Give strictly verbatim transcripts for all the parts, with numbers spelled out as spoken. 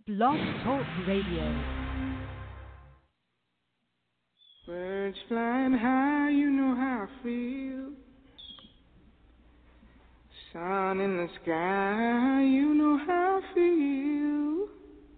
Blog Talk Radio. Birds flying high, you know how I feel. Sun in the sky, you know how I feel.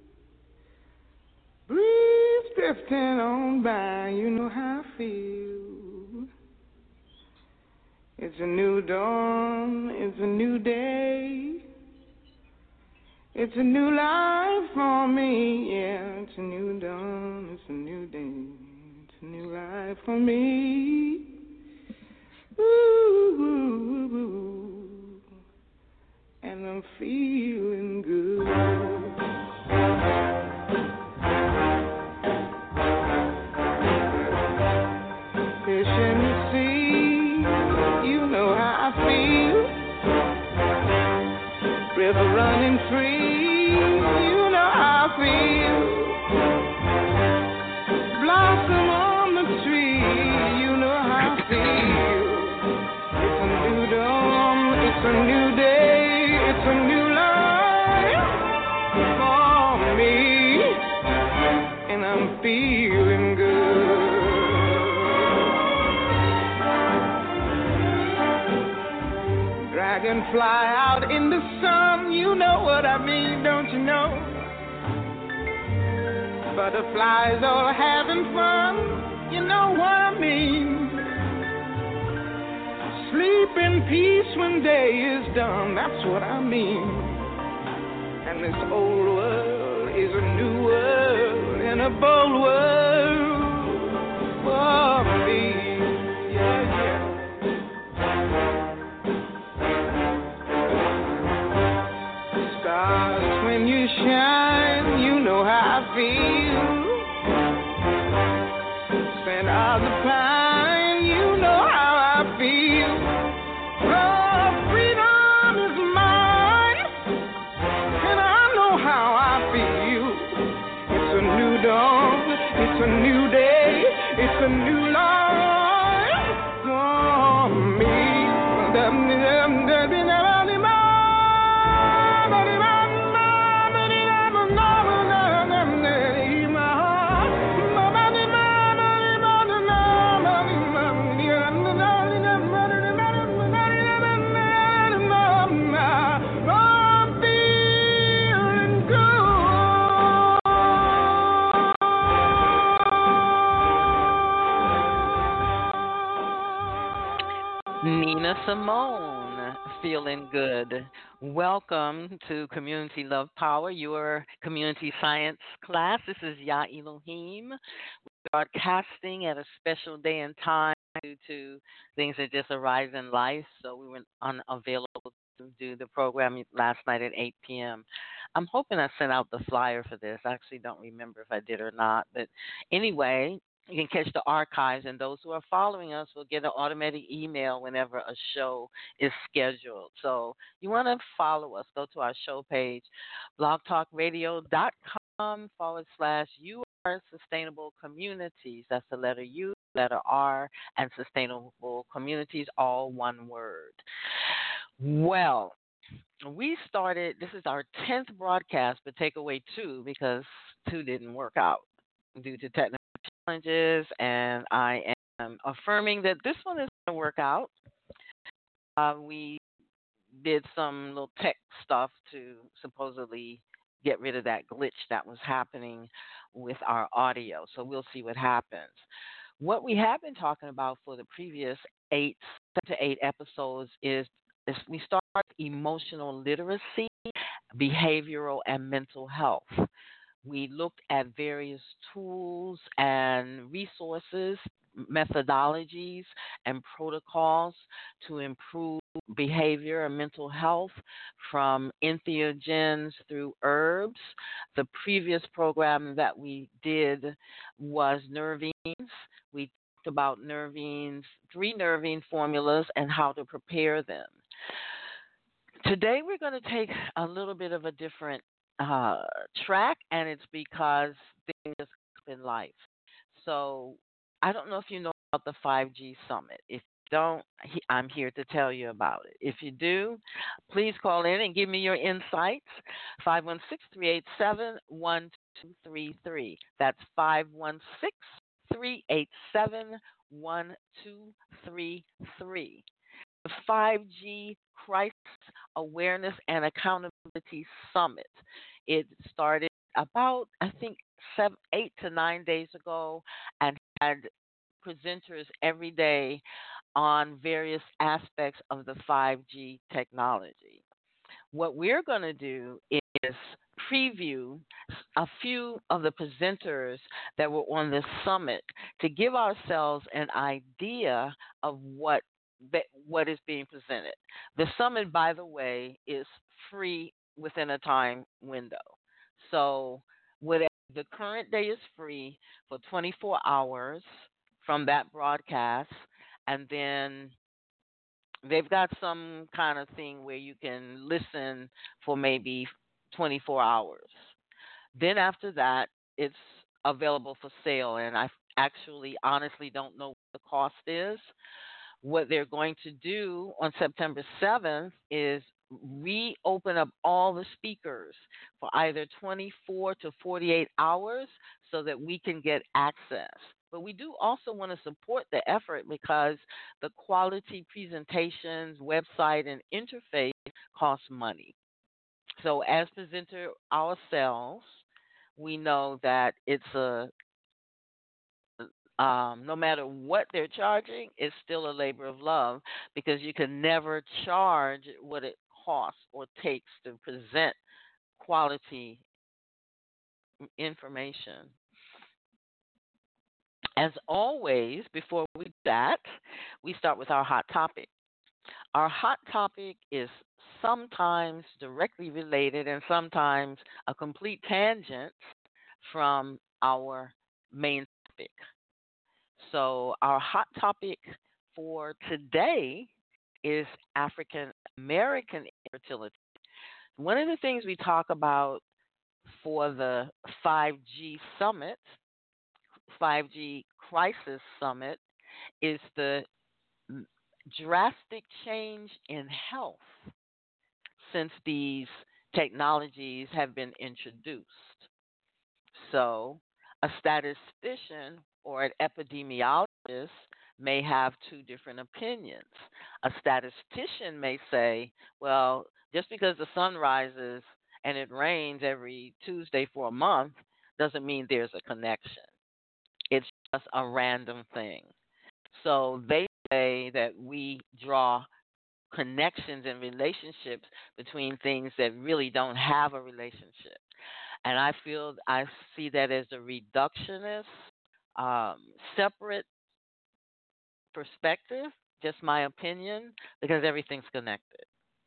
Breeze drifting on by, you know how I feel. It's a new dawn, it's a new day. It's a new life for me, yeah. It's a new dawn, it's a new day. It's a new life for me. Ooh, ooh, ooh, ooh. And I'm feeling good. Fish in the sea, you know how I feel. River running free, you know how I feel. Blossom on the tree, you know how I feel. It's a new dawn, it's a new day, it's a new life for me, and I'm feeling good. Dragonfly out in the sun, you know what I mean, don't you know? Butterflies all having fun, you know what I mean. Sleep in peace when day is done, that's what I mean. And this old world is a new world and a bold world for me. Yeah, yeah. Stars, when you shine, you know how I feel. Scent of the pine, you know how I feel. Oh, freedom is mine, and I know how I feel. It's a new dawn, it's a new day, it's a new life for me. Nina Simone, feeling good. Welcome to Community Love Power, your community science class. This is Ya Elohim. We're broadcasting at a special day and time due to things that just arise in life, so we were unavailable to do the program last night at eight p.m. I'm hoping I sent out the flyer for this. I actually don't remember if I did or not, but anyway, you can catch the archives, and those who are following us will get an automatic email whenever a show is scheduled. So you want to follow us. Go to our show page, blogtalkradio.com forward slash U R Sustainable Communities. That's the letter U, letter R, and Sustainable Communities, all one word. Well, we started, this is our tenth broadcast, but take away two because two didn't work out due to technical challenges, and I am affirming that this one is going to work out. Uh, we did some little tech stuff to supposedly get rid of that glitch that was happening with our audio, so we'll see what happens. What we have been talking about for the previous eight, seven to eight episodes is, is we start with emotional literacy, behavioral, and mental health. We looked at various tools and resources, methodologies, and protocols to improve behavior and mental health, from entheogens through herbs. The previous program that we did was nervines. We talked about nervines, three nervine formulas, and how to prepare them. Today we're going to take a little bit of a different uh, track, and it's because things just come in life. So I don't know if you know about the five G Summit. If don't, he- I'm here to tell you about it. If you do, please call in and give me your insights. five one six, three eight seven, one two three three. That's five one six, three eight seven, one two three three. The five G Crisis Awareness and Accountability Summit. It started about, I think, seven, eight to nine days ago and had presenters every day on various aspects of the five G technology. What we're going to do is preview a few of the presenters that were on this summit to give ourselves an idea of what what is being presented. The summit, by the way, is free within a time window. So, whatever, the current day is free for twenty-four hours from that broadcast, and then they've got some kind of thing where you can listen for maybe twenty-four hours. Then after that, it's available for sale, and I actually honestly don't know what the cost is. What they're going to do on September seventh is reopen up all the speakers for either twenty-four to forty-eight hours so that we can get access. But we do also want to support the effort because the quality presentations, website, and interface cost money. So, as presenter ourselves, we know that it's a um, no matter what they're charging, it's still a labor of love because you can never charge what it costs or takes to present quality information. As always, before we do that, we start with our hot topic. Our hot topic is sometimes directly related and sometimes a complete tangent from our main topic. So, our hot topic for today is African American infertility. One of the things we talk about for the five G Summit, five G Crisis Summit, is the drastic change in health since these technologies have been introduced. So, a statistician or an epidemiologist may have two different opinions. A statistician may say, well, just because the sun rises and it rains every Tuesday for a month doesn't mean there's a connection. It's just a random thing. So they say that we draw connections and relationships between things that really don't have a relationship. And I feel I see that as a reductionist, um, separate perspective, just my opinion, because everything's connected.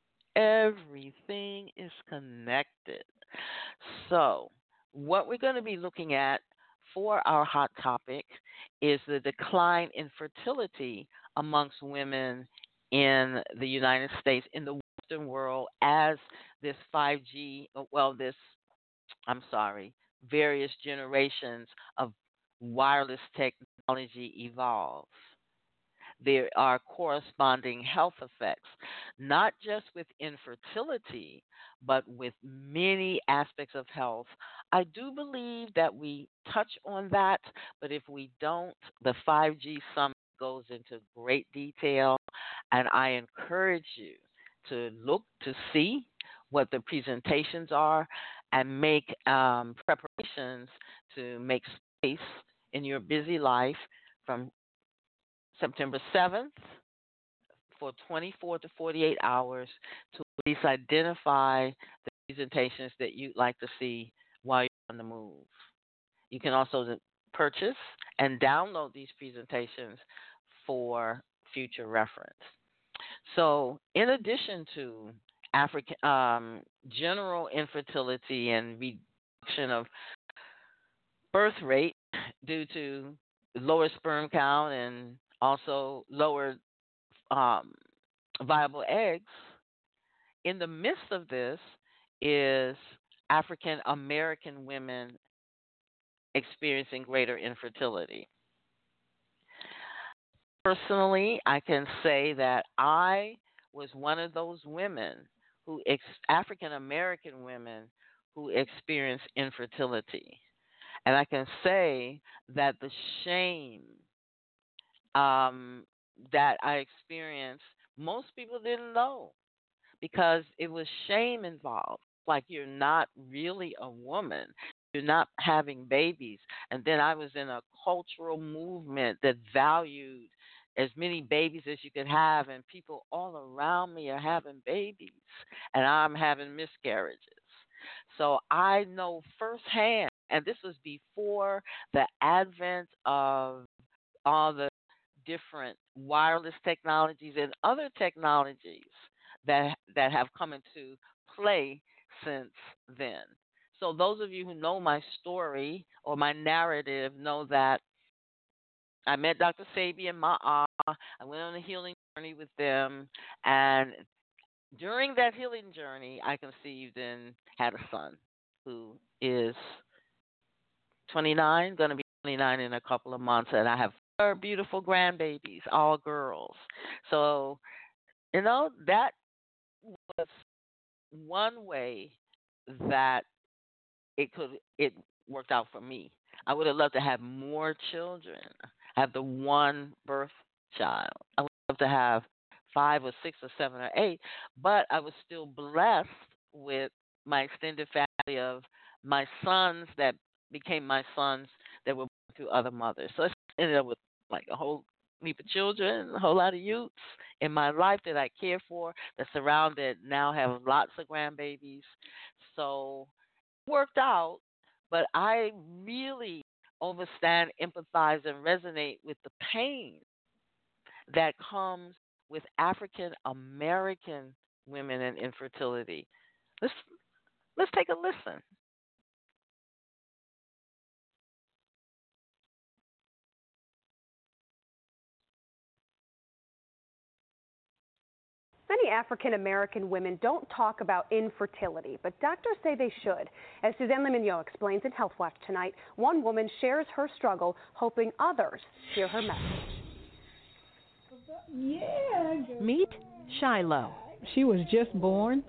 Everything is connected. So, what we're going to be looking at for our hot topic is the decline in fertility amongst women in the United States, in the Western world, as this five G, well, this, I'm sorry, various generations of wireless technology evolves. There are corresponding health effects, not just with infertility, but with many aspects of health. I do believe that we touch on that, but if we don't, the five G Summit goes into great detail, and I encourage you to look to see what the presentations are and make um, preparations to make space in your busy life from September seventh for twenty-four to forty-eight hours to at least identify the presentations that you'd like to see while you're on the move. You can also purchase and download these presentations for future reference. So, in addition to African um, general infertility and reduction of birth rate due to lower sperm count and also lower um, viable eggs, in the midst of this is African American women experiencing greater infertility. Personally, I can say that I was one of those women who, ex- African American women, who experienced infertility. And I can say that the shame um, that I experienced, most people didn't know because it was shame involved. Like you're not really a woman, you're not having babies. And then I was in a cultural movement that valued as many babies as you could have, and people all around me are having babies, and I'm having miscarriages. So I know firsthand, and this was before the advent of all the different wireless technologies and other technologies that that have come into play since then. So those of you who know my story or my narrative know that I met Doctor Sabi and Ma'a. I went on a healing journey with them, and during that healing journey, I conceived and had a son who is twenty-nine, going to be twenty-nine in a couple of months, and I have four beautiful grandbabies, all girls. So, you know, that was one way that it could it worked out for me. I would have loved to have more children. Have the one birth child. I would love to have five or six or seven or eight, but I was still blessed with my extended family of my sons that became my sons that were born through other mothers. So I ended up with like a whole heap of children, a whole lot of youths in my life that I care for, that surrounded now have lots of grandbabies. So it worked out, but I really understand, empathize, and resonate with the pain that comes with African American women and infertility. Let's let's take a listen. Many African American women don't talk about infertility, but doctors say they should. As Suzanne Lemonnier explains in Health Watch tonight, one woman shares her struggle, hoping others hear her message. Meet Shiloh. She was just born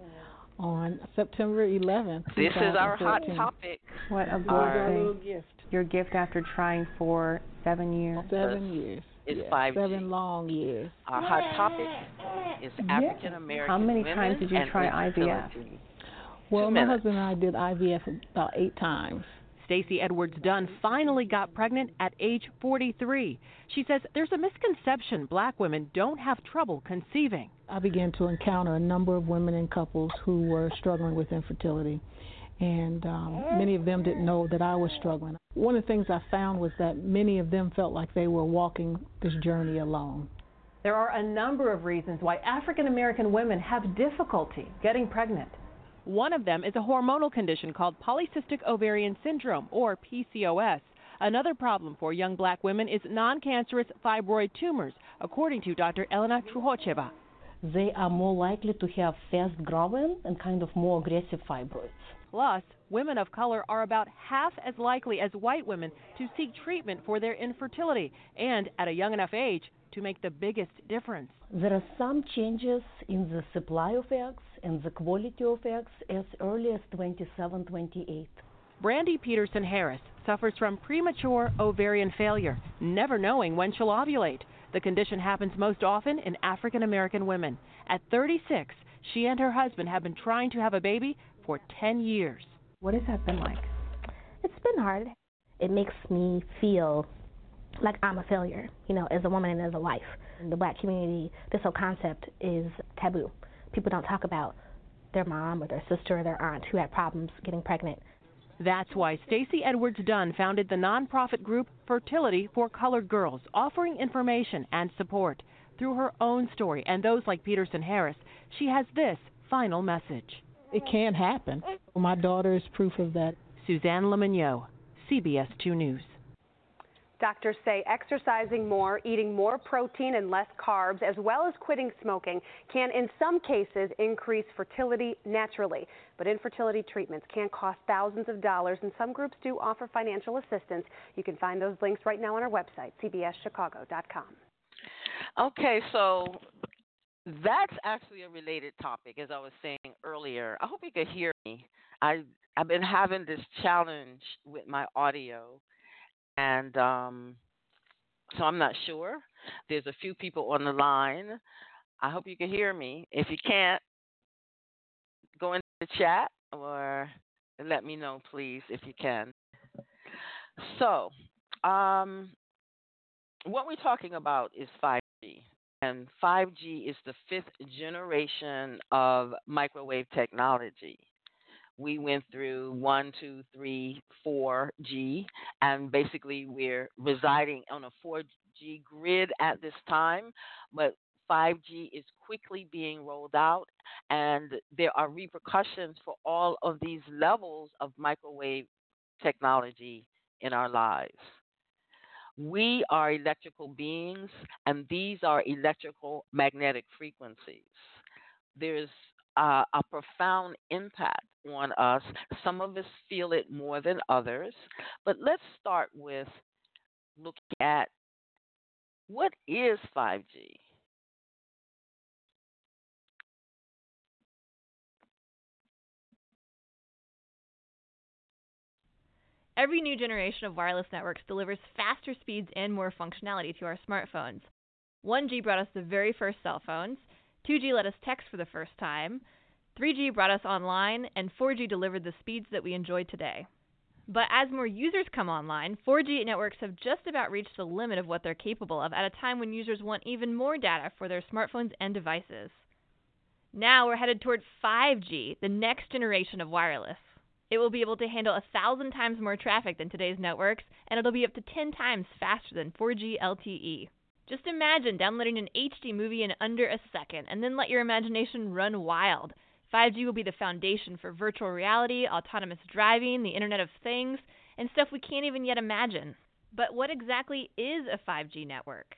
on September eleventh. This is our hot topic. What a Our blessing. gift. Your gift after trying for seven years. Seven years. It's Yes, five G. Seven long years. Our hot topic is African American How many women times did you and try I V F? infertility. Well, Two my minutes. husband and I did I V F about eight times. Stacey Edwards Dunn finally got pregnant at age forty-three. She says there's a misconception black women don't have trouble conceiving. I began to encounter a number of women and couples who were struggling with infertility, and um, many of them didn't know that I was struggling. One of the things I found was that many of them felt like they were walking this journey alone. There are a number of reasons why African American women have difficulty getting pregnant. One of them is a hormonal condition called polycystic ovarian syndrome, or P C O S. Another problem for young black women is non-cancerous fibroid tumors, according to Doctor Elena Truhocheva. They are more likely to have fast-growing and kind of more aggressive fibroids. Plus, women of color are about half as likely as white women to seek treatment for their infertility, and at a young enough age to make the biggest difference. There are some changes in the supply of eggs and the quality of eggs as early as twenty-seven, twenty-eight. Brandy Peterson Harris suffers from premature ovarian failure, never knowing when she'll ovulate. The condition happens most often in African American women. At thirty-six, she and her husband have been trying to have a baby for ten years. What has that been like? It's been hard. It makes me feel like I'm a failure, you know, as a woman and as a wife. In the black community, this whole concept is taboo. People don't talk about their mom or their sister or their aunt who had problems getting pregnant. That's why Stacey Edwards Dunn founded the nonprofit group Fertility for Colored Girls, offering information and support. Through her own story and those like Peterson Harris, she has this final message. It can happen. My daughter is proof of that. Suzanne Lemonnier, C B S two News. Doctors say exercising more, eating more protein and less carbs, as well as quitting smoking, can in some cases increase fertility naturally. But infertility treatments can cost thousands of dollars, and some groups do offer financial assistance. You can find those links right now on our website, c b s chicago dot com. Okay, so that's actually a related topic, as I was saying earlier. I hope you could hear me. I I've been having this challenge with my audio, and um, so I'm not sure. There's a few people on the line. I hope you can hear me. If you can't, go into the chat or let me know, please, if you can. So, um, what we're talking about is five G. And five G is the fifth generation of microwave technology. We went through one, two, three, four G, and basically we're residing on a four G grid at this time, but five G is quickly being rolled out, and there are repercussions for all of these levels of microwave technology in our lives. We are electrical beings, and these are electrical magnetic frequencies. There's uh, a profound impact on us. Some of us feel it more than others, but let's start with looking at what is five G. Every new generation of wireless networks delivers faster speeds and more functionality to our smartphones. one G brought us the very first cell phones, two G let us text for the first time, three G brought us online, and four G delivered the speeds that we enjoy today. But as more users come online, four G networks have just about reached the limit of what they're capable of at a time when users want even more data for their smartphones and devices. Now we're headed toward five G, the next generation of wireless. It will be able to handle a thousand times more traffic than today's networks, and it'll be up to ten times faster than four G L T E. Just imagine downloading an H D movie in under a second, and then let your imagination run wild. five G will be the foundation for virtual reality, autonomous driving, the Internet of Things, and stuff we can't even yet imagine. But what exactly is a five G network?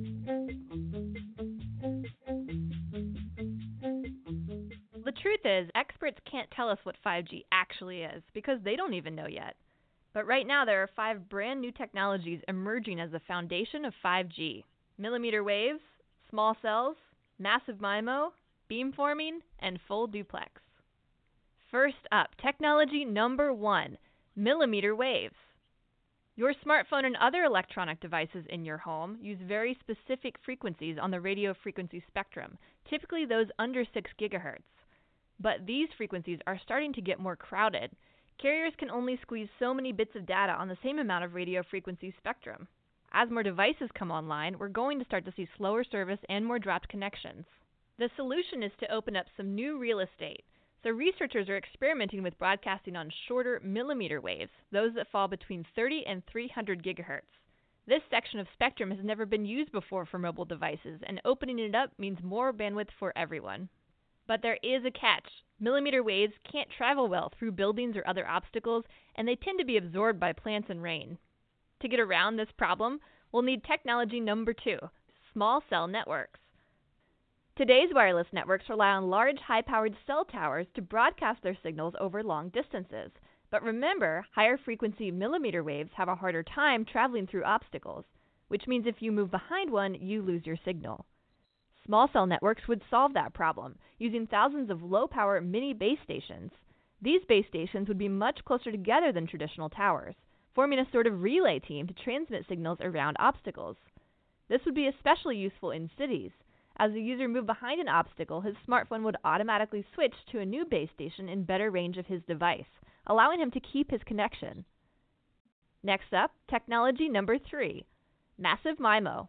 The truth is, experts can't tell us what five G actually is, because they don't even know yet. But right now there are five brand new technologies emerging as the foundation of five G. Millimeter waves, small cells, massive MIMO, beamforming, and full duplex. First up, technology number one, millimeter waves. Your smartphone and other electronic devices in your home use very specific frequencies on the radio frequency spectrum, typically those under six gigahertz. But these frequencies are starting to get more crowded. Carriers can only squeeze so many bits of data on the same amount of radio frequency spectrum. As more devices come online, we're going to start to see slower service and more dropped connections. The solution is to open up some new real estate. So researchers are experimenting with broadcasting on shorter millimeter waves, those that fall between thirty and three hundred gigahertz. This section of spectrum has never been used before for mobile devices, and opening it up means more bandwidth for everyone. But there is a catch. Millimeter waves can't travel well through buildings or other obstacles, and they tend to be absorbed by plants and rain. To get around this problem, we'll need technology number two, small cell networks. Today's wireless networks rely on large, high-powered cell towers to broadcast their signals over long distances. But remember, higher frequency millimeter waves have a harder time traveling through obstacles, which means if you move behind one, you lose your signal. Small cell networks would solve that problem, using thousands of low-power mini base stations. These base stations would be much closer together than traditional towers, forming a sort of relay team to transmit signals around obstacles. This would be especially useful in cities. As the user moved behind an obstacle, his smartphone would automatically switch to a new base station in better range of his device, allowing him to keep his connection. Next up, technology number three, massive MIMO.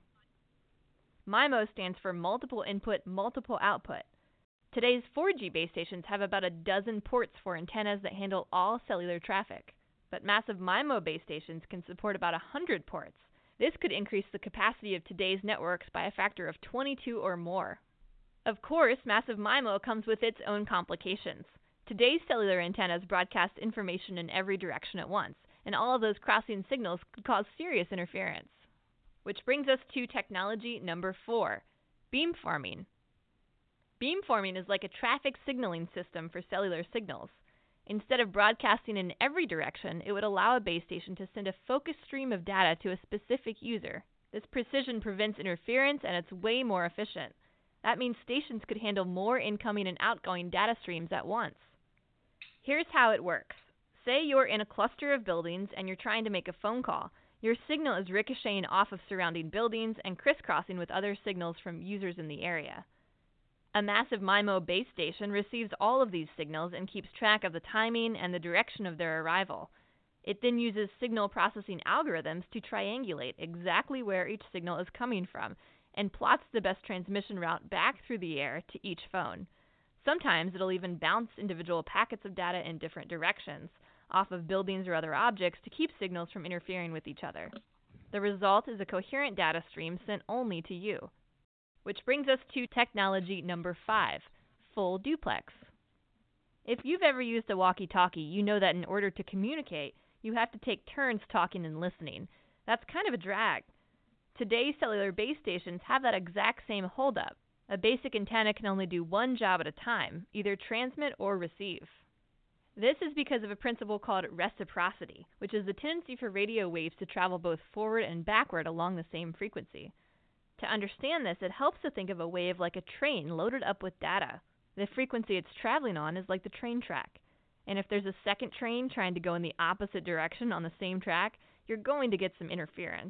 MIMO stands for multiple input, multiple output. Today's four G base stations have about a dozen ports for antennas that handle all cellular traffic, but massive MIMO base stations can support about one hundred ports. This could increase the capacity of today's networks by a factor of twenty-two or more. Of course, massive MIMO comes with its own complications. Today's cellular antennas broadcast information in every direction at once, and all of those crossing signals could cause serious interference. Which brings us to technology number four, beamforming. Beamforming is like a traffic signaling system for cellular signals. Instead of broadcasting in every direction, it would allow a base station to send a focused stream of data to a specific user. This precision prevents interference and it's way more efficient. That means stations could handle more incoming and outgoing data streams at once. Here's how it works. Say you're in a cluster of buildings and you're trying to make a phone call. Your signal is ricocheting off of surrounding buildings and crisscrossing with other signals from users in the area. A massive MIMO base station receives all of these signals and keeps track of the timing and the direction of their arrival. It then uses signal processing algorithms to triangulate exactly where each signal is coming from and plots the best transmission route back through the air to each phone. Sometimes it'll even bounce individual packets of data in different directions, off of buildings or other objects to keep signals from interfering with each other. The result is a coherent data stream sent only to you. Which brings us to technology number five, full duplex. If you've ever used a walkie-talkie, you know that in order to communicate, you have to take turns talking and listening. That's kind of a drag. Today's cellular base stations have that exact same holdup. A basic antenna can only do one job at a time, either transmit or receive. This is because of a principle called reciprocity, which is the tendency for radio waves to travel both forward and backward along the same frequency. To understand this, it helps to think of a wave like a train loaded up with data. The frequency it's traveling on is like the train track. And if there's a second train trying to go in the opposite direction on the same track, you're going to get some interference.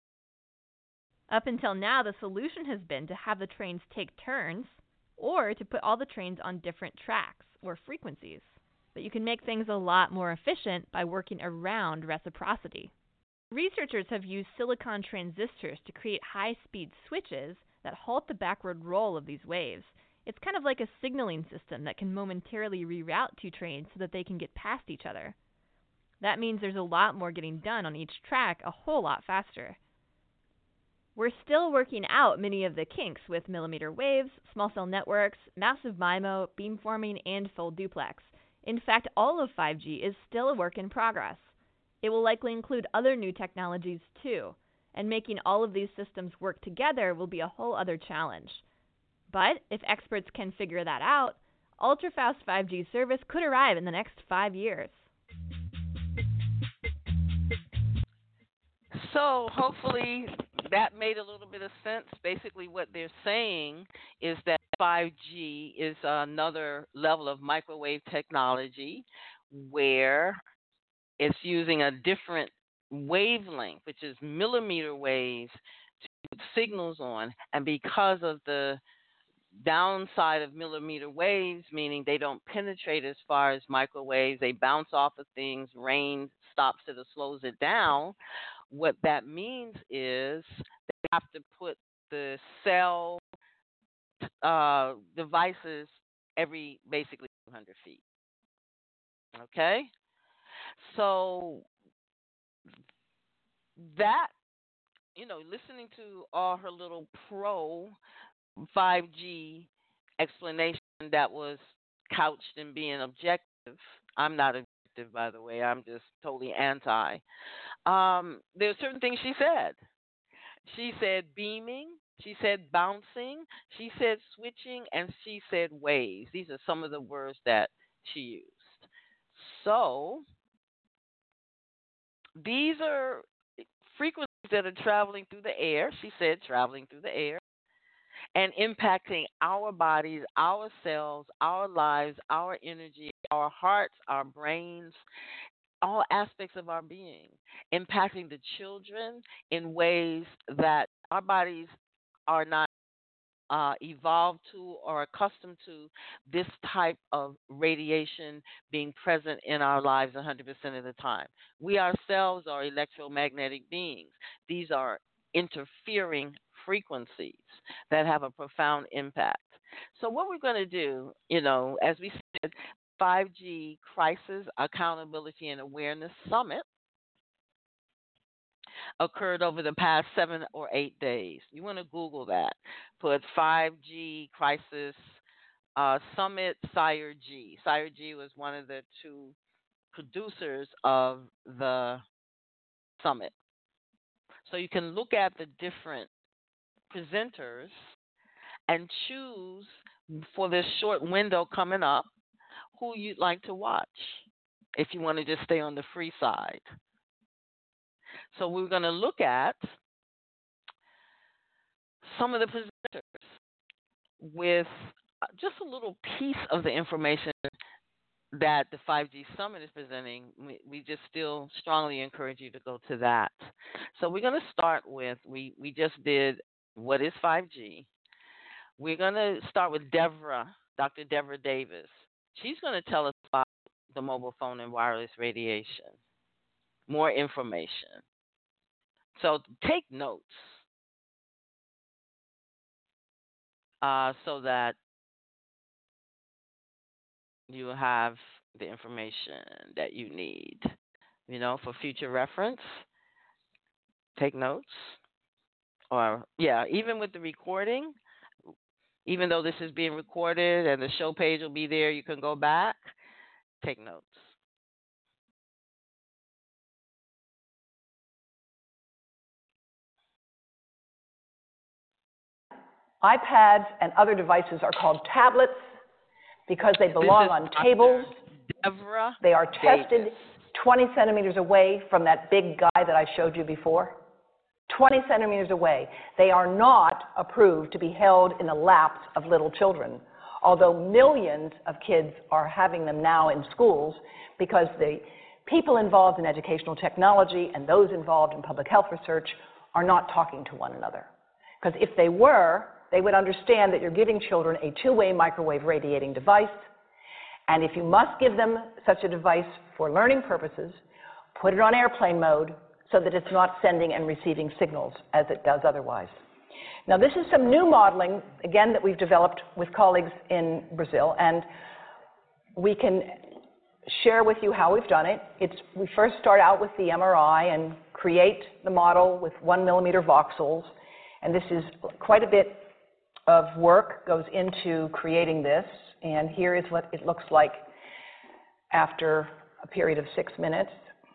Up until now, the solution has been to have the trains take turns, or to put all the trains on different tracks or frequencies. But you can make things a lot more efficient by working around reciprocity. Researchers have used silicon transistors to create high-speed switches that halt the backward roll of these waves. It's kind of like a signaling system that can momentarily reroute two trains so that they can get past each other. That means there's a lot more getting done on each track a whole lot faster. We're still working out many of the kinks with millimeter waves, small cell networks, massive MIMO, beamforming, and full duplex. In fact, all of five G is still a work in progress. It will likely include other new technologies too, and making all of these systems work together will be a whole other challenge. But if experts can figure that out, ultra-fast five G service could arrive in the next five years. So hopefully that made a little bit of sense. Basically what they're saying is that five G is another level of microwave technology where it's using a different wavelength, which is millimeter waves, to put signals on. And because of the downside of millimeter waves, meaning they don't penetrate as far as microwaves, they bounce off of things, rain stops it or slows it down. What that means is they have to put the cell uh, devices every basically two hundred feet. Okay? So that, you know, listening to all her little pro five G explanation that was couched in being objective. I'm not objective, by the way. I'm just totally anti. Um, there are certain things she said. She said beaming. She said bouncing. She said switching. And she said waves. These are some of the words that she used. So these are frequencies that are traveling through the air. She said traveling through the air. And impacting our bodies, our cells, our lives, our energy, our hearts, our brains, all aspects of our being, impacting the children in ways that our bodies are not uh, evolved to or accustomed to this type of radiation being present in our lives one hundred percent of the time. We ourselves are electromagnetic beings. These are interfering frequencies that have a profound impact. So what we're going to do, you know, as we said, five G Crisis Accountability and Awareness Summit occurred over the past seven or eight days. You want to Google that. Put five G Crisis uh, Summit Sire G. Sire G was one of the two producers of the summit. So you can look at the different presenters and choose for this short window coming up who you'd like to watch if you want to just stay on the free side. So we're going to look at some of the presenters with just a little piece of the information that the five G Summit is presenting. We, we just still strongly encourage you to go to that. So we're going to start with, we, we just did what is five G. We're going to start with Deborah, Doctor Deborah Davis. She's going to tell us about the mobile phone and wireless radiation, more information. So take notes uh, so that you have the information that you need, you know, for future reference. Take notes. Or, yeah, even with the recording, even though this is being recorded and the show page will be there, you can go back, take notes. iPads and other devices are called tablets because they belong on tables. Deborah they are tested Davis. twenty centimeters away from that big guy that I showed you before. twenty centimeters away. They are not approved to be held in the laps of little children, although millions of kids are having them now in schools because the people involved in educational technology and those involved in public health research are not talking to one another. Because if they were, they would understand that you're giving children a two-way microwave radiating device, and if you must give them such a device for learning purposes, put it on airplane mode so that it's not sending and receiving signals as it does otherwise. Now, this is some new modeling, again, that we've developed with colleagues in Brazil, and we can share with you how we've done it. It's, we first start out with the M R I and create the model with one millimeter voxels, and this is quite a bit of work goes into creating this, and here is what it looks like after a period of six minutes.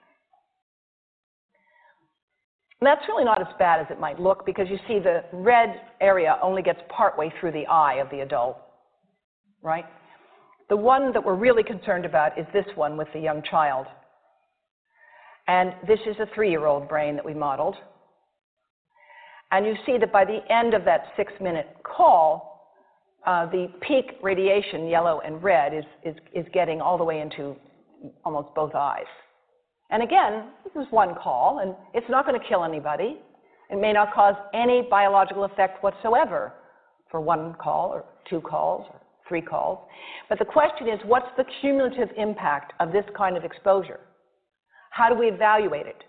And that's really not as bad as it might look because you see the red area only gets partway through the eye of the adult, right? The one that we're really concerned about is this one with the young child. And this is a three-year-old brain that we modeled. And you see that by the end of that six-minute call, uh, the peak radiation, yellow and red, is, is, is getting all the way into almost both eyes. And again, this is one call, and it's not going to kill anybody. It may not cause any biological effect whatsoever for one call or two calls or three calls. But the question is, what's the cumulative impact of this kind of exposure? How do we evaluate it?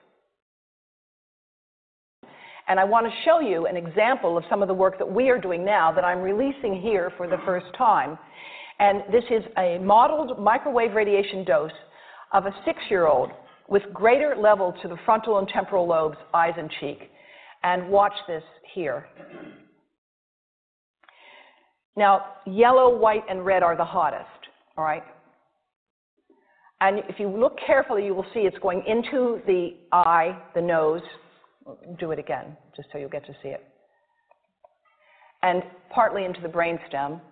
And I want to show you an example of some of the work that we are doing now that I'm releasing here for the first time. And this is a modeled microwave radiation dose of a six-year-old with greater level to the frontal and temporal lobes, eyes and cheek. And watch this here. Now, yellow, white, and red are the hottest, all right? And if you look carefully, you will see it's going into the eye, the nose. Do it again, just so you'll get to see it. And partly into the brainstem.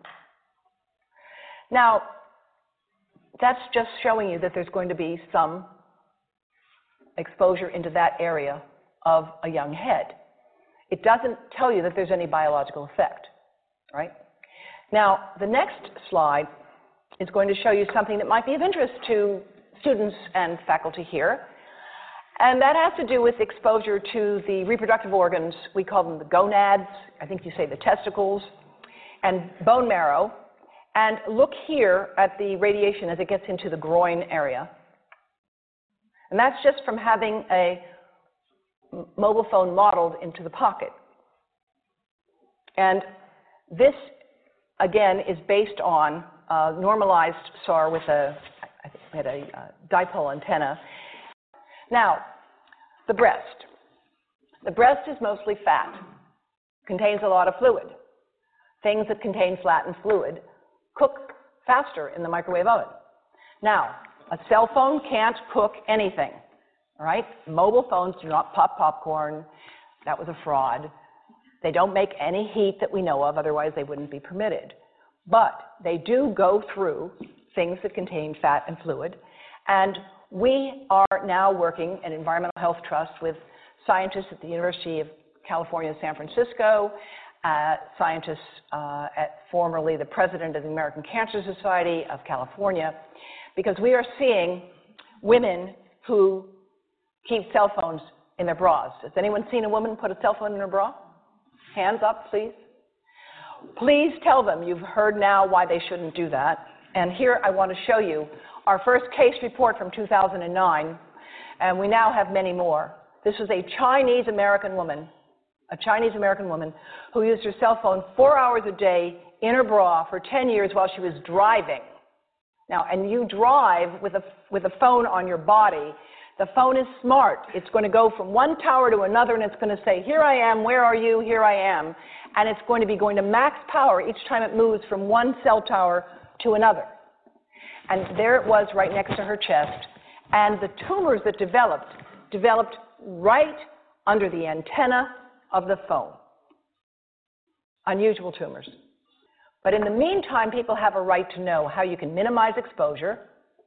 Now, that's just showing you that there's going to be some exposure into that area of a young head. It doesn't tell you that there's any biological effect, right? Now, the next slide is going to show you something that might be of interest to students and faculty here. And that has to do with exposure to the reproductive organs. We call them the gonads. I think you say the testicles, and bone marrow. And look here at the radiation as it gets into the groin area. And that's just from having a mobile phone modeled into the pocket. And this, again, is based on uh, normalized S A R with a, I think we had a uh, dipole antenna. Now, the breast. The breast is mostly fat, contains a lot of fluid. Things that contain fat and fluid cook faster in the microwave oven. Now, a cell phone can't cook anything, all right? Mobile phones do not pop popcorn. That was a fraud. They don't make any heat that we know of, otherwise they wouldn't be permitted. But they do go through things that contain fat and fluid, and we are now working at Environmental Health Trust with scientists at the University of California, San Francisco, uh, scientist uh, at formerly the president of the American Cancer Society of California, because we are seeing women who keep cell phones in their bras. Has anyone seen a woman put a cell phone in her bra? Hands up, please. Please tell them you've heard now why they shouldn't do that. And here I want to show you our first case report from two thousand nine, and we now have many more. This was a Chinese-American woman, a Chinese-American woman who used her cell phone four hours a day in her bra for ten years while she was driving. Now, and you drive with a, with a phone on your body. The phone is smart. It's going to go from one tower to another, and it's going to say, here I am, where are you, here I am. And it's going to be going to max power each time it moves from one cell tower to another. And there it was right next to her chest. And the tumors that developed, developed right under the antenna of the phone. Unusual tumors. But in the meantime, people have a right to know how you can minimize exposure.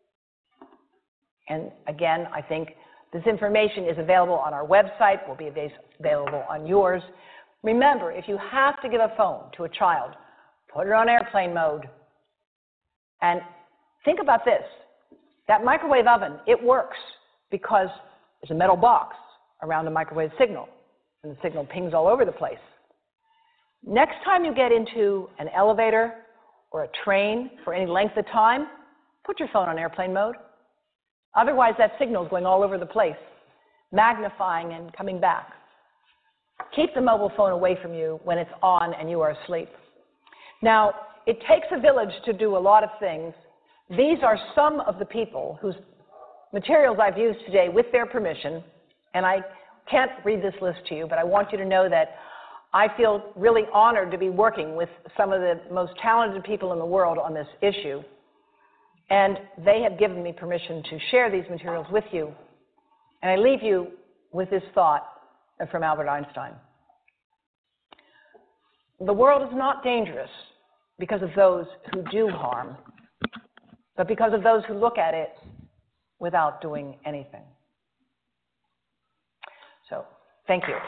And again, I think this information is available on our website, will be available on yours. Remember, if you have to give a phone to a child, put it on airplane mode. And think about this. That microwave oven, it works because there's a metal box around the microwave signal, and the signal pings all over the place. Next time you get into an elevator or a train for any length of time, put your phone on airplane mode. Otherwise, that signal is going all over the place, magnifying and coming back. Keep the mobile phone away from you when it's on and you are asleep. Now, it takes a village to do a lot of things. These are some of the people whose materials I've used today with their permission, and I can't read this list to you, but I want you to know that I feel really honored to be working with some of the most talented people in the world on this issue. And they have given me permission to share these materials with you. And I leave you with this thought from Albert Einstein. The world is not dangerous because of those who do harm, but because of those who look at it without doing anything. So, thank you.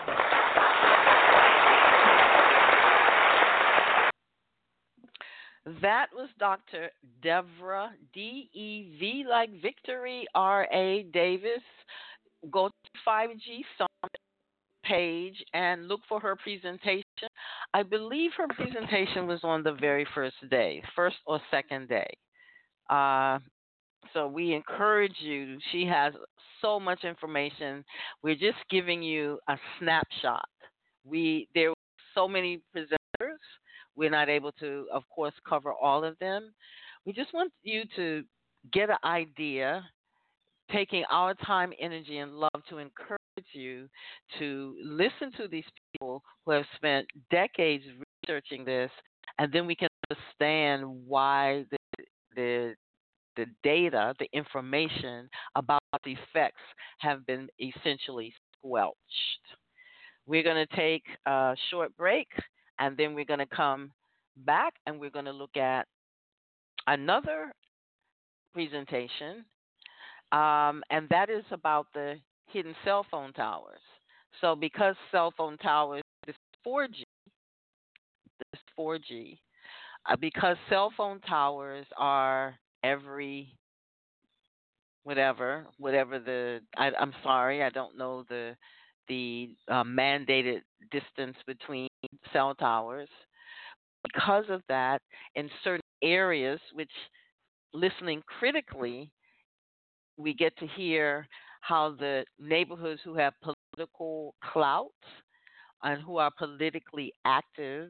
That was Doctor Devra, D E V like Victory, R A Davis. Go to five G Summit page and look for her presentation. I believe her presentation was on the very first day, first or second day. Uh, so we encourage you. She has so much information. We're just giving you a snapshot. We there were so many presenters. We're not able to, of course, cover all of them. We just want you to get an idea, taking our time, energy, and love to encourage you to listen to these people who have spent decades researching this, and then we can understand why the the, the data, the information about the effects have been essentially squelched. We're going to take a short break. And then we're going to come back and we're going to look at another presentation, um, and that is about the hidden cell phone towers. So because cell phone towers, this is four G, this is four G, uh, because cell phone towers are every whatever, whatever the, I, I'm sorry, I don't know the the uh, mandated distance between cell towers. Because of that, in certain areas, which listening critically, we get to hear how the neighborhoods who have political clout and who are politically active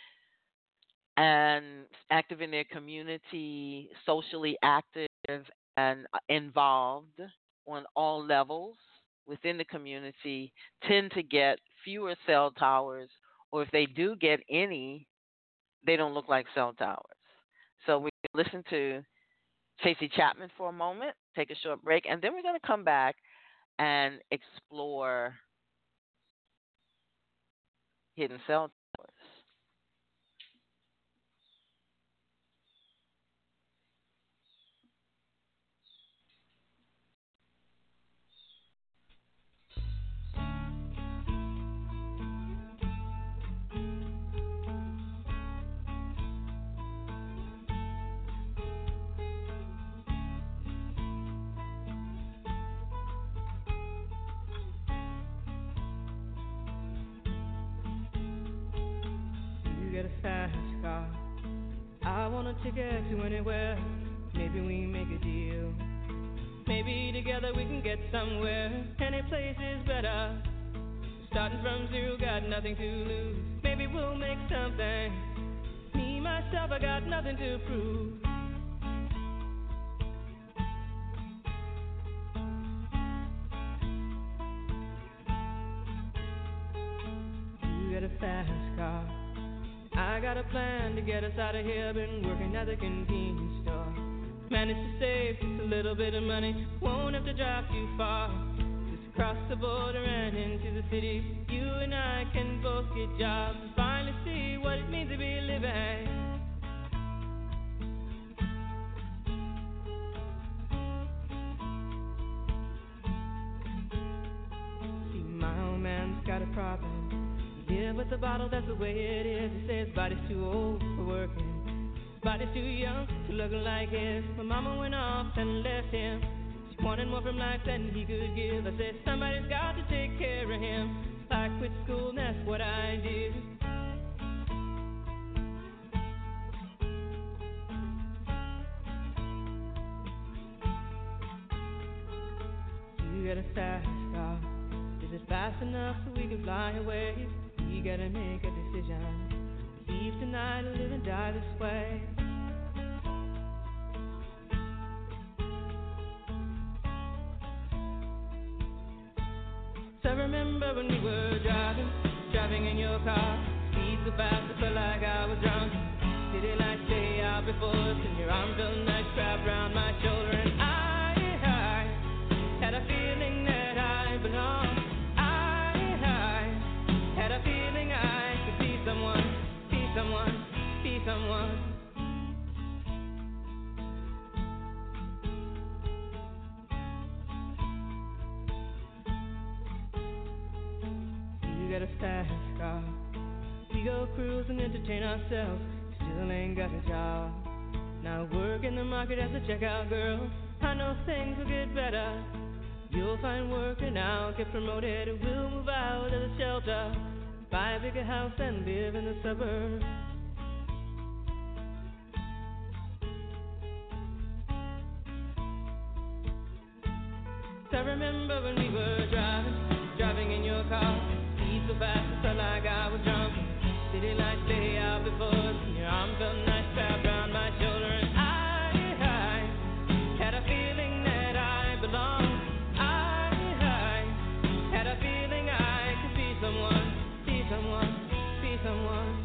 and active in their community, socially active and involved on all levels within the community, tend to get fewer cell towers, or if they do get any, they don't look like cell towers. So we listen to Tracy Chapman for a moment, take a short break, and then we're going to come back and explore hidden cell towers. get a fast car. I want a ticket to anywhere. Maybe we make a deal. Maybe together we can get somewhere. Any place is better. Starting from zero, got nothing to lose. Maybe we'll make something. Me, myself, I got nothing to prove. You get a fast car. I got a plan to get us out of here. Been working at the convenience store. Managed to save just a little bit of money. Won't have to drive too far. Just cross the border and into the city. You and I can both get jobs and finally see what it means to be living. See, my old man's got a problem. Yeah, with the bottle, that's the way it is. He says his body's too old for working. Body's too young to look like his. My mama went off and left him. She wanted more from life than he could give. I said, somebody's got to take care of him. I quit school and that's what I did. You got a fast car. Is it fast enough so we can fly away? We gotta make a decision. Leave tonight or live and die this way. So I remember when we were driving, driving in your car. Speed so fast I felt like I was drunk. City lights stay out before us, and your arm felt nice wrapped around my shoulder. And I, I had a feeling that I belonged. I, I had a feeling I could be someone. Someone, be someone. You got a fast car. We go cruise and entertain ourselves. Still ain't got a job. Now work in the market as a checkout girl. I know things will get better. You'll find work and I'll get promoted. We'll move out of the shelter. Buy a bigger house and live in the suburbs. I remember when we were driving, driving in your car. Speed so fast it felt like I was drunk. City lights lay out before us, and your arm felt nice wrapped around my shoulder. And I, I had a feeling that I belonged. I, I had a feeling I could be someone. Be someone, be someone.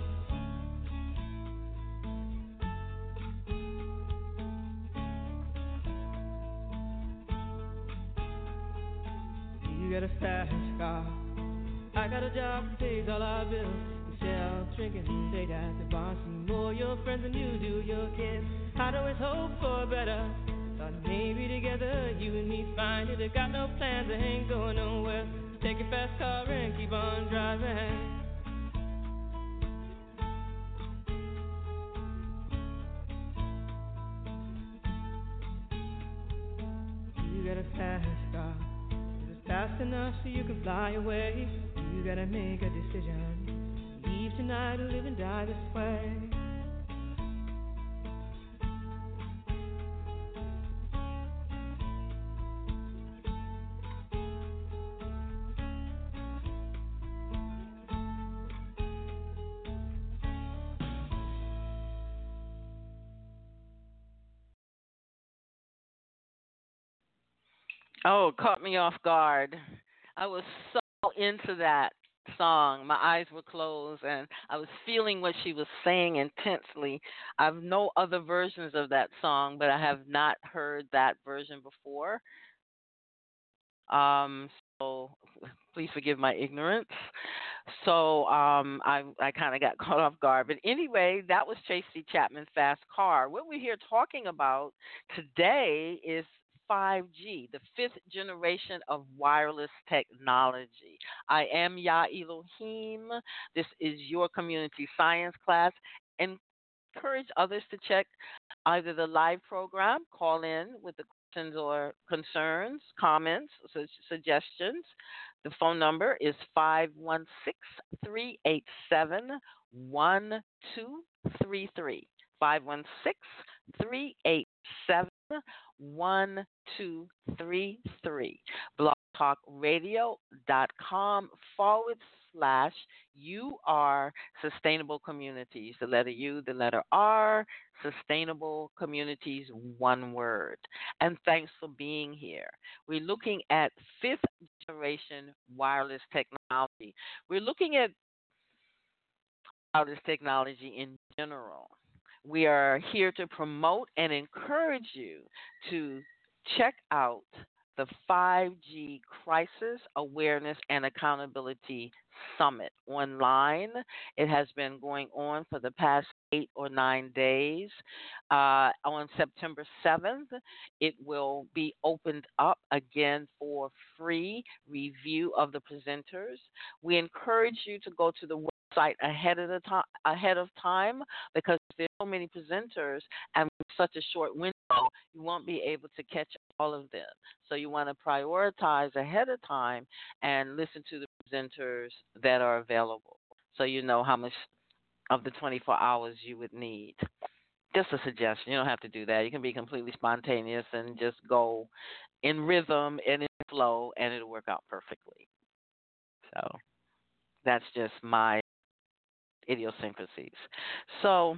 You got a fast car. I got a job that pays all our bills. We sell, drinking, and date at the bar. See more your friends than you do your kids. I'd always hope for better. Thought maybe together you and me find it. I got no plans, I ain't going nowhere. Take your fast car and keep on driving. You got a fast car. Is it fast enough so you can fly away? You gotta make a decision. Leave tonight or live and die this way. Oh, caught me off guard. I was so into that song. My eyes were closed and I was feeling what she was saying intensely. I have no other versions of that song, but I have not heard that version before. Um, so please forgive my ignorance. So um, I, I kind of got caught off guard. But anyway, that was Tracy Chapman Fast Car. What we're here talking about today is five G, the fifth generation of wireless technology. I am Ya Elohim. This is your community science class. Encourage others to check either the live program, call in with the questions or concerns, comments, su- suggestions, the phone number is five one six, three eight seven, one two three three. five one six, three eight seven, one two three three. blogtalkradio.com forward slash U R Sustainable Communities. The letter U, the letter R, Sustainable Communities, one word. And thanks for being here. We're looking at fifth generation wireless technology. We're looking at wireless technology in general. We are here to promote and encourage you to check out the five G Crisis Awareness and Accountability Summit online. It has been going on for the past eight or nine days. Uh, on September seventh, it will be opened up again for free review of the presenters. We encourage you to go to the website ahead of the time, ahead of time, because there's so many presenters and with such a short window, you won't be able to catch all of them. So you want to prioritize ahead of time and listen to the presenters that are available, so you know how much of the twenty-four hours you would need. Just a suggestion. You don't have to do that. You can be completely spontaneous and just go in rhythm and in flow, and it'll work out perfectly. So that's just my idiosyncrasies. So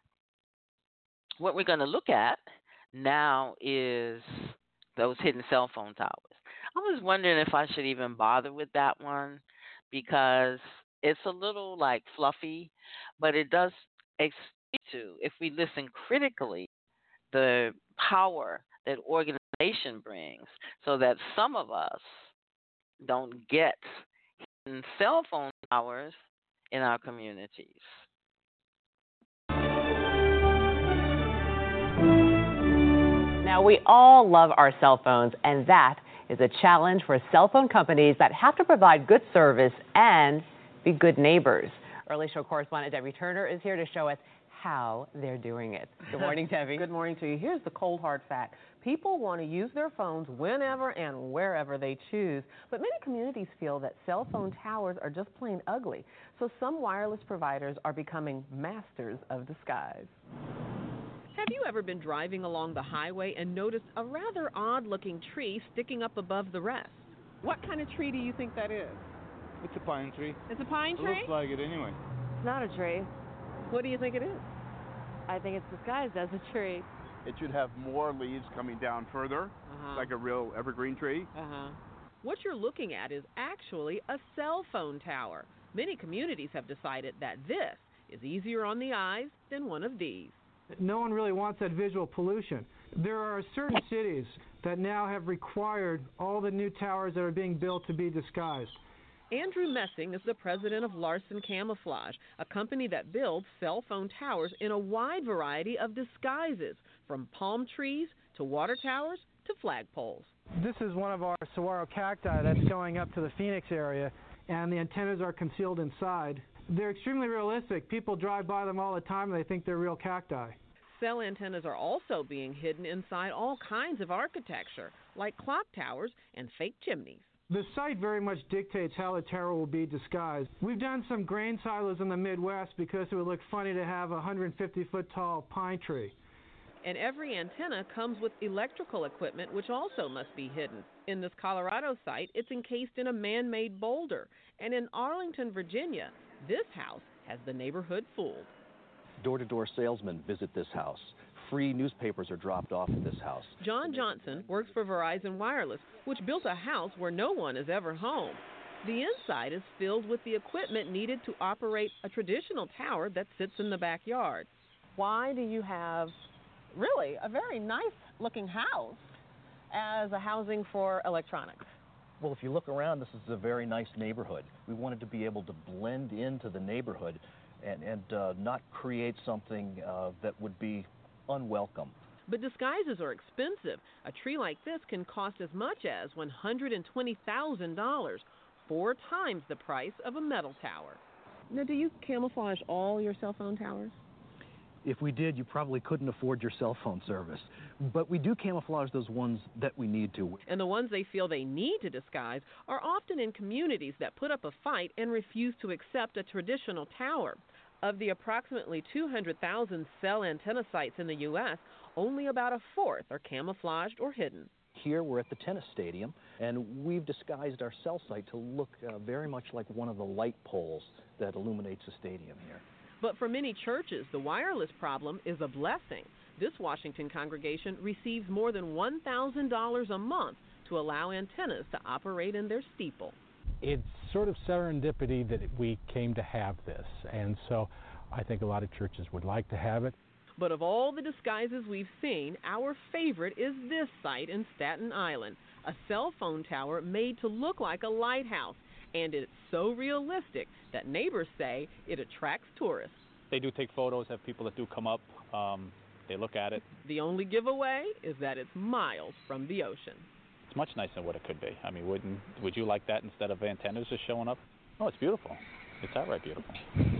what we're going to look at now is those hidden cell phone towers. I was wondering if I should even bother with that one, because it's a little like fluffy, but it does speak to, if we listen critically, the power that organization brings, so that some of us don't get hidden cell phone towers in our communities. Now, we all love our cell phones, and that is a challenge for cell phone companies that have to provide good service and be good neighbors. Early Show correspondent Debbie Turner is here to show us how they're doing it. Good morning, Debbie. Good morning to you. Here's the cold, hard fact. People want to use their phones whenever and wherever they choose, but many communities feel that cell phone towers are just plain ugly. So some wireless providers are becoming masters of disguise. Have you ever been driving along the highway and noticed a rather odd-looking tree sticking up above the rest? What kind of tree do you think that is? It's a pine tree. It's a pine It tree? looks like it anyway. It's not a tree. What do you think it is? I think it's disguised as a tree. It should have more leaves coming down further, Uh-huh. like a real evergreen tree. Uh-huh. What you're looking at is actually a cell phone tower. Many communities have decided that this is easier on the eyes than one of these. No one really wants that visual pollution. There are certain cities that now have required all the new towers that are being built to be disguised. Andrew Messing is the president of Larson Camouflage, a company that builds cell phone towers in a wide variety of disguises, from palm trees to water towers to flagpoles. This is one of our saguaro cacti that's going up to the Phoenix area, and the antennas are concealed inside. They're extremely realistic. People drive by them all the time and they think they're real cacti. Cell antennas are also being hidden inside all kinds of architecture, like clock towers and fake chimneys. The site very much dictates how the tower will be disguised. We've done some grain silos in the Midwest because it would look funny to have a one hundred fifty foot tall pine tree. And every antenna comes with electrical equipment, which also must be hidden. In this Colorado site, it's encased in a man-made boulder. And in Arlington, Virginia, this house has the neighborhood fooled. Door-to-door salesmen visit this house. Free newspapers are dropped off at this house. John Johnson works for Verizon Wireless, which built a house where no one is ever home. The inside is filled with the equipment needed to operate a traditional tower that sits in the backyard. Why do you have really a very nice-looking house as a housing for electronics? Well, if you look around, this is a very nice neighborhood. We wanted to be able to blend into the neighborhood and, and uh, not create something uh, that would be unwelcome. But disguises are expensive. A tree like this can cost as much as one hundred twenty thousand dollars, four times the price of a metal tower. Now, do you camouflage all your cell phone towers? If we did, you probably couldn't afford your cell phone service. but we do camouflage those ones that we need to. And the ones they feel they need to disguise are often in communities that put up a fight and refuse to accept a traditional tower. Of the approximately two hundred thousand cell antenna sites in the U S, only about a fourth are camouflaged or hidden. Here we're at the tennis stadium, and we've disguised our cell site to look uh, very much like one of the light poles that illuminates the stadium here. But for many churches, the wireless problem is a blessing. This Washington congregation receives more than one thousand dollars a month to allow antennas to operate in their steeple. It's sort of serendipity that we came to have this, and so I think a lot of churches would like to have it. But of all the disguises we've seen, our favorite is this site in Staten Island, a cell phone tower made to look like a lighthouse. And it's so realistic that neighbors say it attracts tourists. They do take photos, have people that do come up, um, they look at it. The only giveaway is that it's miles from the ocean. It's much nicer than what it could be. I mean, wouldn't would you like that instead of antennas just showing up? Oh, it's beautiful. It's outright beautiful.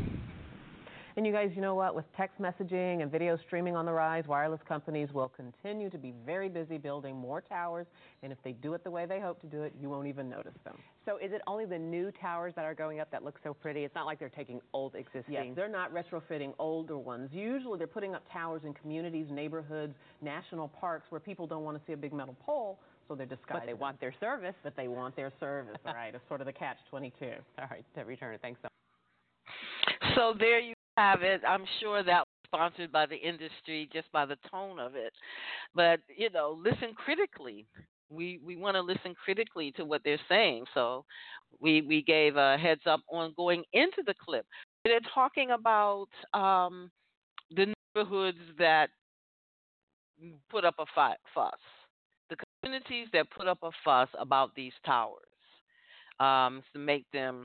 And you guys, you know what? With text messaging and video streaming on the rise, wireless companies will continue to be very busy building more towers. And if they do it the way they hope to do it, you won't even notice them. So is it only the new towers that are going up that look so pretty? It's not like they're taking old existing. Yes, they're not retrofitting older ones. Usually they're putting up towers in communities, neighborhoods, national parks where people don't want to see a big metal pole, so they're disguised. But they want their service. But they want their service, right? It's sort of the catch twenty-two. All right, Debbie Turner, thanks so much. So there you have it. I'm sure that was sponsored by the industry just by the tone of it. But, you know, listen critically. We we want to listen critically to what they're saying. So we we gave a heads up on going into the clip. They're talking about um, the neighborhoods that put up a fi- fuss, the communities that put up a fuss about these towers um, to make them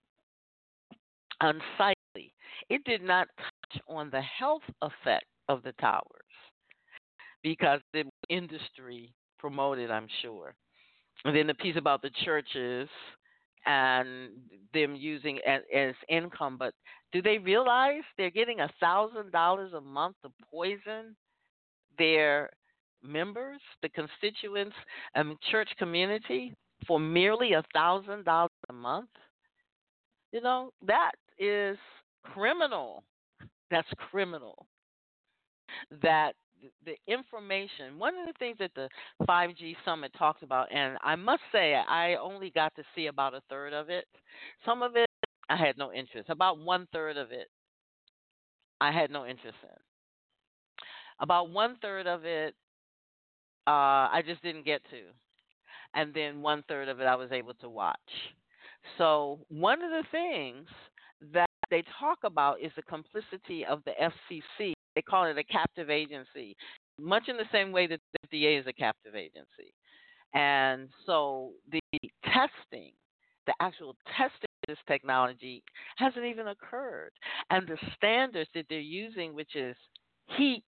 unsightly. It did not touch on the health effect of the towers because the industry promoted, I'm sure. And then the piece about the churches and them using as, as income, but do they realize they're getting a thousand dollars a month to poison their members, the constituents, and church community for merely a thousand dollars a month? You know, that is criminal. That's criminal. That the information, one of the things that the five G Summit talked about, and I must say I only got to see about a third of it. Some of it I had no interest. About one third of it I had no interest in. About one third of it uh, I just didn't get to. And then one third of it I was able to watch. So one of the things that they talk about is the complicity of the F C C. They call it a captive agency, much in the same way that the F D A is a captive agency. And so the testing, the actual testing of this technology hasn't even occurred. And the standards that they're using, which is heat,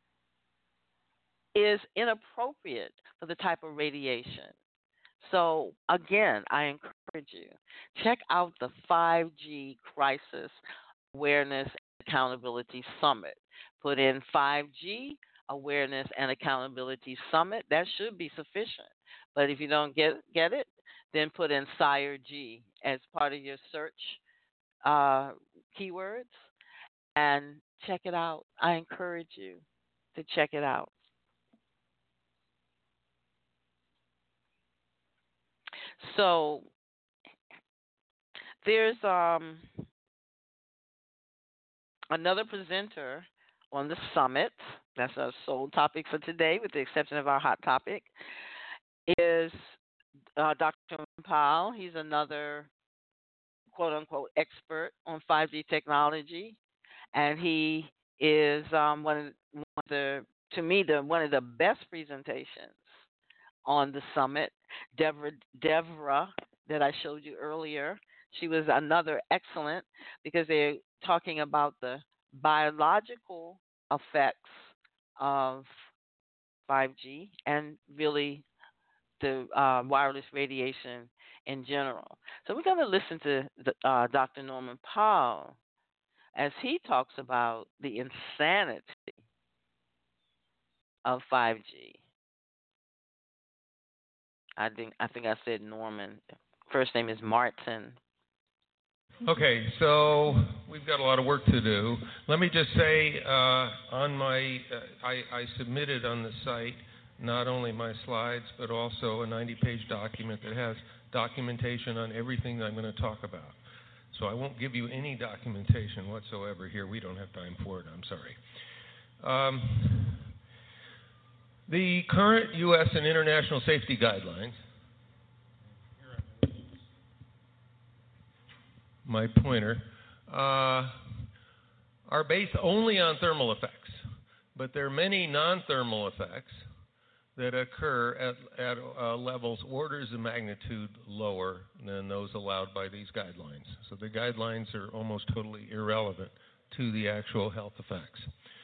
is inappropriate for the type of radiation. So, again, I encourage you, check out the five G Crisis Awareness and Accountability Summit. Put in five G Awareness and Accountability Summit. That should be sufficient. But if you don't get get it, then put in Sire G as part of your search uh, keywords and check it out. I encourage you to check it out. So there's um, another presenter on the summit. That's our sole topic for today, with the exception of our hot topic, is uh, Doctor Powell. He's another quote-unquote expert on five G technology, and he is um, one, of, one of the, to me, the one of the best presentations on the summit. Deborah, Deborah, that I showed you earlier, she was another excellent, because they're talking about the biological effects of five G and really the uh, wireless radiation in general. So we're going to listen to the, uh, Doctor Norman Powell as he talks about the insanity of five G? I think I think I said Norman. First name is Martin. Okay, so we've got a lot of work to do. Let me just say, uh, on my, uh, I, I submitted on the site not only my slides, but also a ninety-page document that has documentation on everything that I'm going to talk about. So I won't give you any documentation whatsoever here. We don't have time for it. I'm sorry. Um, the current U S and international safety guidelines, my pointer, uh, are based only on thermal effects, but there are many non-thermal effects that occur at, at uh, levels orders of magnitude lower than those allowed by these guidelines. So the guidelines are almost totally irrelevant to the actual health effects.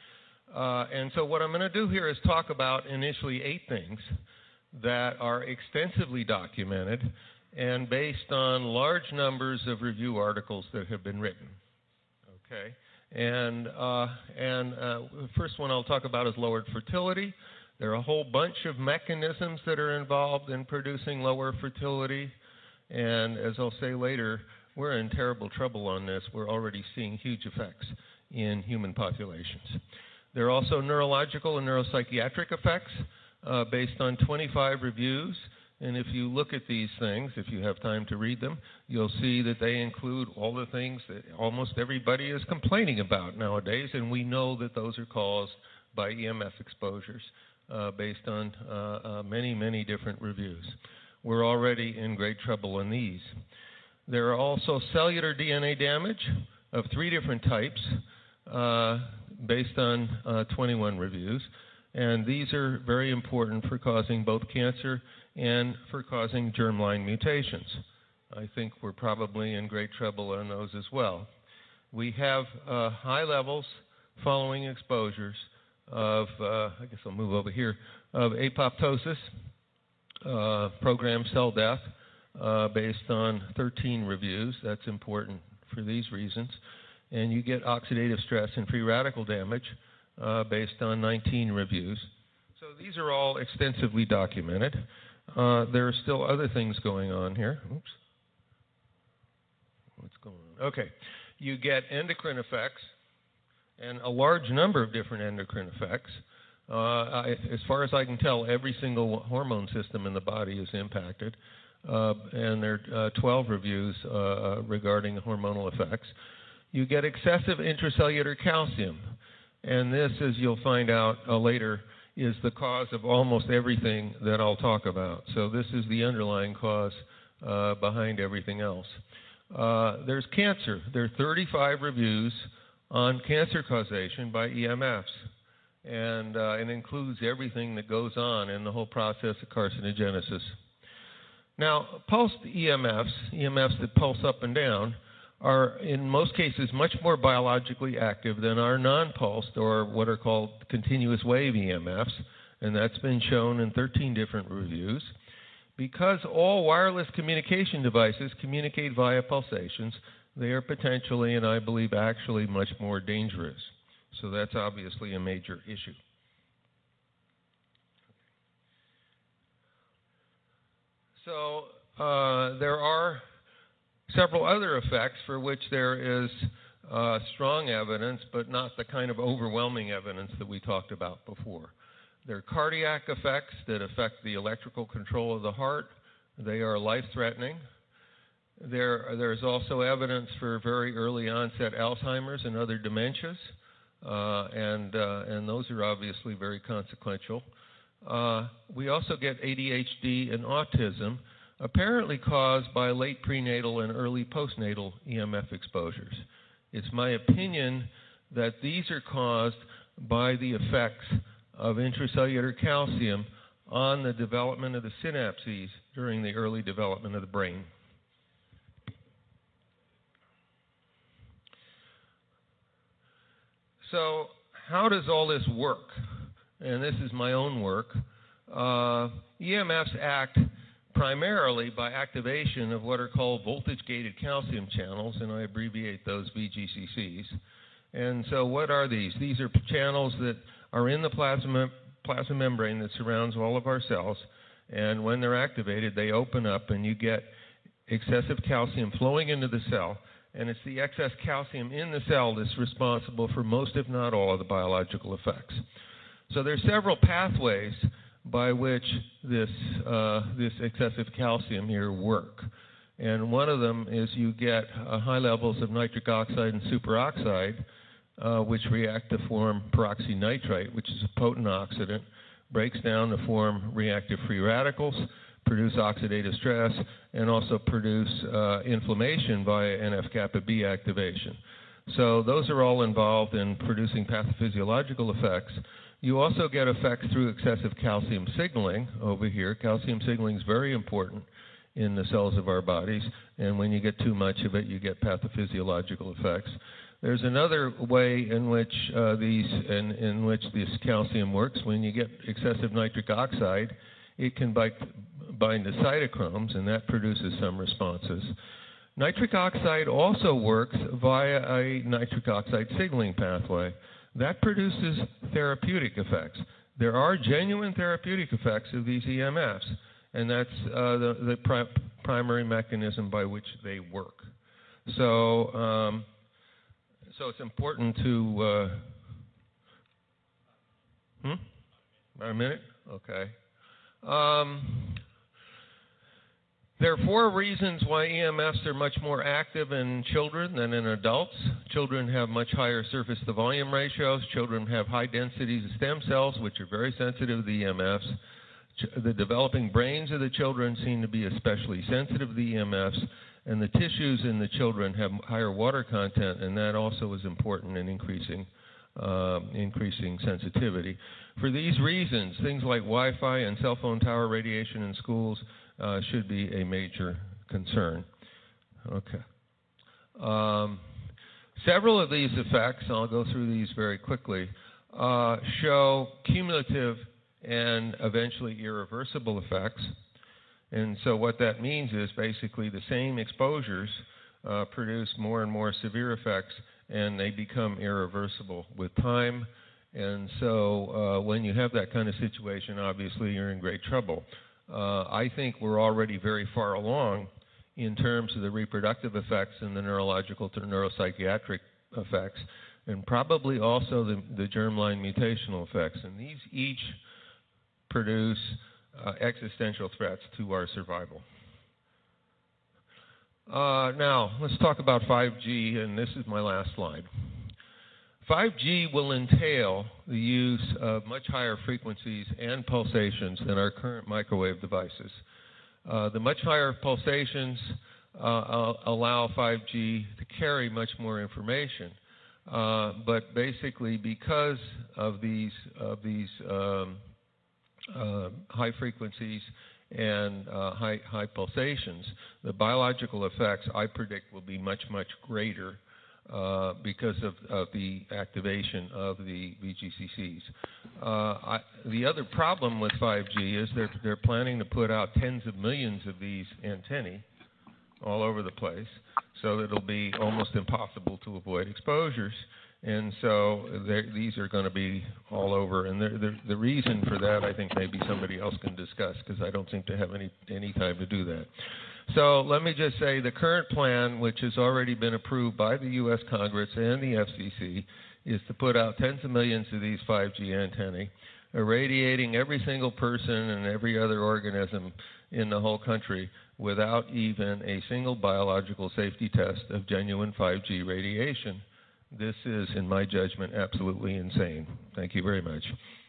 Uh, and so what I'm going to do here is talk about initially eight things that are extensively documented and based on large numbers of review articles that have been written. Okay, and uh, and uh, the first one I'll talk about is lowered fertility. There are a whole bunch of mechanisms that are involved in producing lower fertility, and as I'll say later, we're in terrible trouble on this. We're already seeing huge effects in human populations. There are also neurological and neuropsychiatric effects uh, based on twenty-five reviews. And if you look at these things, if you have time to read them, you'll see that they include all the things that almost everybody is complaining about nowadays, and we know that those are caused by E M F exposures uh, based on uh, uh, many, many different reviews. We're already in great trouble on these. There are also cellular D N A damage of three different types uh, based on uh, twenty-one reviews, and these are very important for causing both cancer and for causing germline mutations. I think we're probably in great trouble on those as well. We have uh, high levels following exposures of, uh, I guess I'll move over here, of apoptosis, uh, programmed cell death, uh, based on thirteen reviews. That's important for these reasons. And you get oxidative stress and free radical damage uh, based on nineteen reviews. So these are all extensively documented. Uh, there are still other things going on here. Oops. What's going on? Okay. You get endocrine effects, and a large number of different endocrine effects. Uh, I, as far as I can tell, every single hormone system in the body is impacted, uh, and there are uh, twelve reviews uh, regarding hormonal effects. You get excessive intracellular calcium, and this, as you'll find out uh, later, is the cause of almost everything that I'll talk about. So this is the underlying cause uh, behind everything else. Uh, there's cancer. There are thirty-five reviews on cancer causation by E M Fs, and uh, it includes everything that goes on in the whole process of carcinogenesis. Now, pulsed E M Fs, E M Fs that pulse up and down, are in most cases much more biologically active than our non-pulsed or what are called continuous wave E M Fs, and that's been shown in thirteen different reviews. Because all wireless communication devices communicate via pulsations, they are potentially, and I believe actually, much more dangerous. So that's obviously a major issue. So uh, there are several other effects for which there is uh, strong evidence, but not the kind of overwhelming evidence that we talked about before. There are cardiac effects that affect the electrical control of the heart. They are life-threatening. There, there's also evidence for very early onset Alzheimer's and other dementias, uh, and, uh, and those are obviously very consequential. Uh, we also get A D H D and autism, apparently caused by late prenatal and early postnatal E M F exposures. It's my opinion that these are caused by the effects of intracellular calcium on the development of the synapses during the early development of the brain. So how does all this work? And this is my own work. Uh, E M Fs act primarily by activation of what are called voltage-gated calcium channels, and I abbreviate those V G C Cs. And so what are these? These are channels that are in the plasma plasma membrane that surrounds all of our cells, and when they're activated, they open up, and you get excessive calcium flowing into the cell, and it's the excess calcium in the cell that's responsible for most, if not all, of the biological effects. So there's several pathways by which this, uh, this excessive calcium here work. And one of them is you get uh, high levels of nitric oxide and superoxide, uh, which react to form peroxynitrite, which is a potent oxidant, breaks down to form reactive free radicals, produce oxidative stress, and also produce uh, inflammation via N F kappa B activation. So those are all involved in producing pathophysiological effects. You also get effects through excessive calcium signaling over here. Calcium signaling is very important in the cells of our bodies, and when you get too much of it, you get pathophysiological effects. There's another way in which uh, these, in, in which this calcium works. When you get excessive nitric oxide, it can bind, bind to cytochromes, and that produces some responses. Nitric oxide also works via a nitric oxide signaling pathway. That produces therapeutic effects. There are genuine therapeutic effects of these E M Fs, and that's uh, the, the pri primary mechanism by which they work. So, um, so it's important to. Uh, hmm? About a minute? Okay. Um, There are four reasons why E M Fs are much more active in children than in adults. Children have much higher surface-to-volume ratios. Children have high densities of stem cells, which are very sensitive to the E M Fs. Ch the developing brains of the children seem to be especially sensitive to the E M Fs, and the tissues in the children have higher water content, and that also is important in increasing, uh, increasing sensitivity. For these reasons, things like Wi-Fi and cell phone tower radiation in schools Uh, should be a major concern. Okay. Um, several of these effects, I'll go through these very quickly, uh, show cumulative and eventually irreversible effects. And so what that means is basically the same exposures uh, produce more and more severe effects, and they become irreversible with time. And so uh, when you have that kind of situation, obviously you're in great trouble. Uh, I think we're already very far along in terms of the reproductive effects and the neurological to neuropsychiatric effects, and probably also the, the germline mutational effects. And these each produce uh, existential threats to our survival. Uh, now, let's talk about five G, and this is my last slide. five G will entail the use of much higher frequencies and pulsations than our current microwave devices. Uh, the much higher pulsations uh, allow five G to carry much more information, uh, but basically because of these, of these um, uh, high frequencies and uh, high, high pulsations, the biological effects, I predict, will be much, much greater Uh, because of, of the activation of the V G C Cs. Uh, I, the other problem with five G is they're, they're planning to put out tens of millions of these antennae all over the place, so that it'll be almost impossible to avoid exposures. And so these are going to be all over. And they're, they're, the reason for that, I think maybe somebody else can discuss, because I don't think they have any, any time to do that. So let me just say the current plan, which has already been approved by the U S Congress and the F C C, is to put out tens of millions of these five G antennae, irradiating every single person and every other organism in the whole country without even a single biological safety test of genuine five G radiation. This is, in my judgment, absolutely insane. Thank you very much.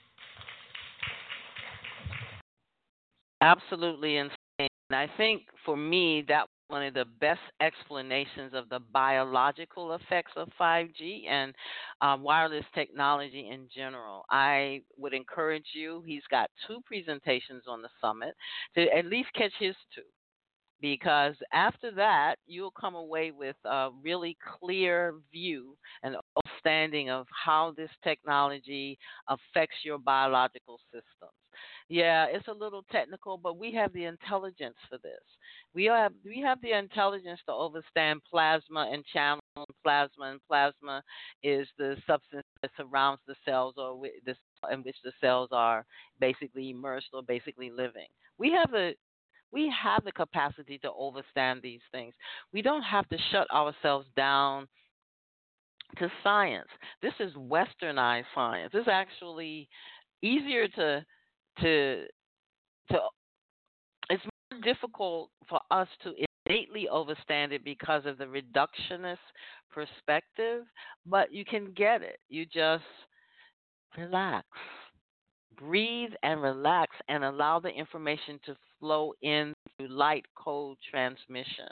Absolutely insane. And I think for me, that was one of the best explanations of the biological effects of five G and uh, wireless technology in general. I would encourage you, he's got two presentations on the summit, to at least catch his two. Because after that, you'll come away with a really clear view and understanding of how this technology affects your biological systems. Yeah, it's a little technical, but we have the intelligence for this. We have we have the intelligence to understand plasma and channel plasma, and plasma is the substance that surrounds the cells, or the in which the cells are basically immersed or basically living. We have the we have the capacity to overstand these things. We don't have to shut ourselves down to science. This is westernized science. It's actually easier to to to it's more difficult for us to innately understand it because of the reductionist perspective, but you can get it. You just relax. Breathe and relax and allow the information to flow in through light code transmission.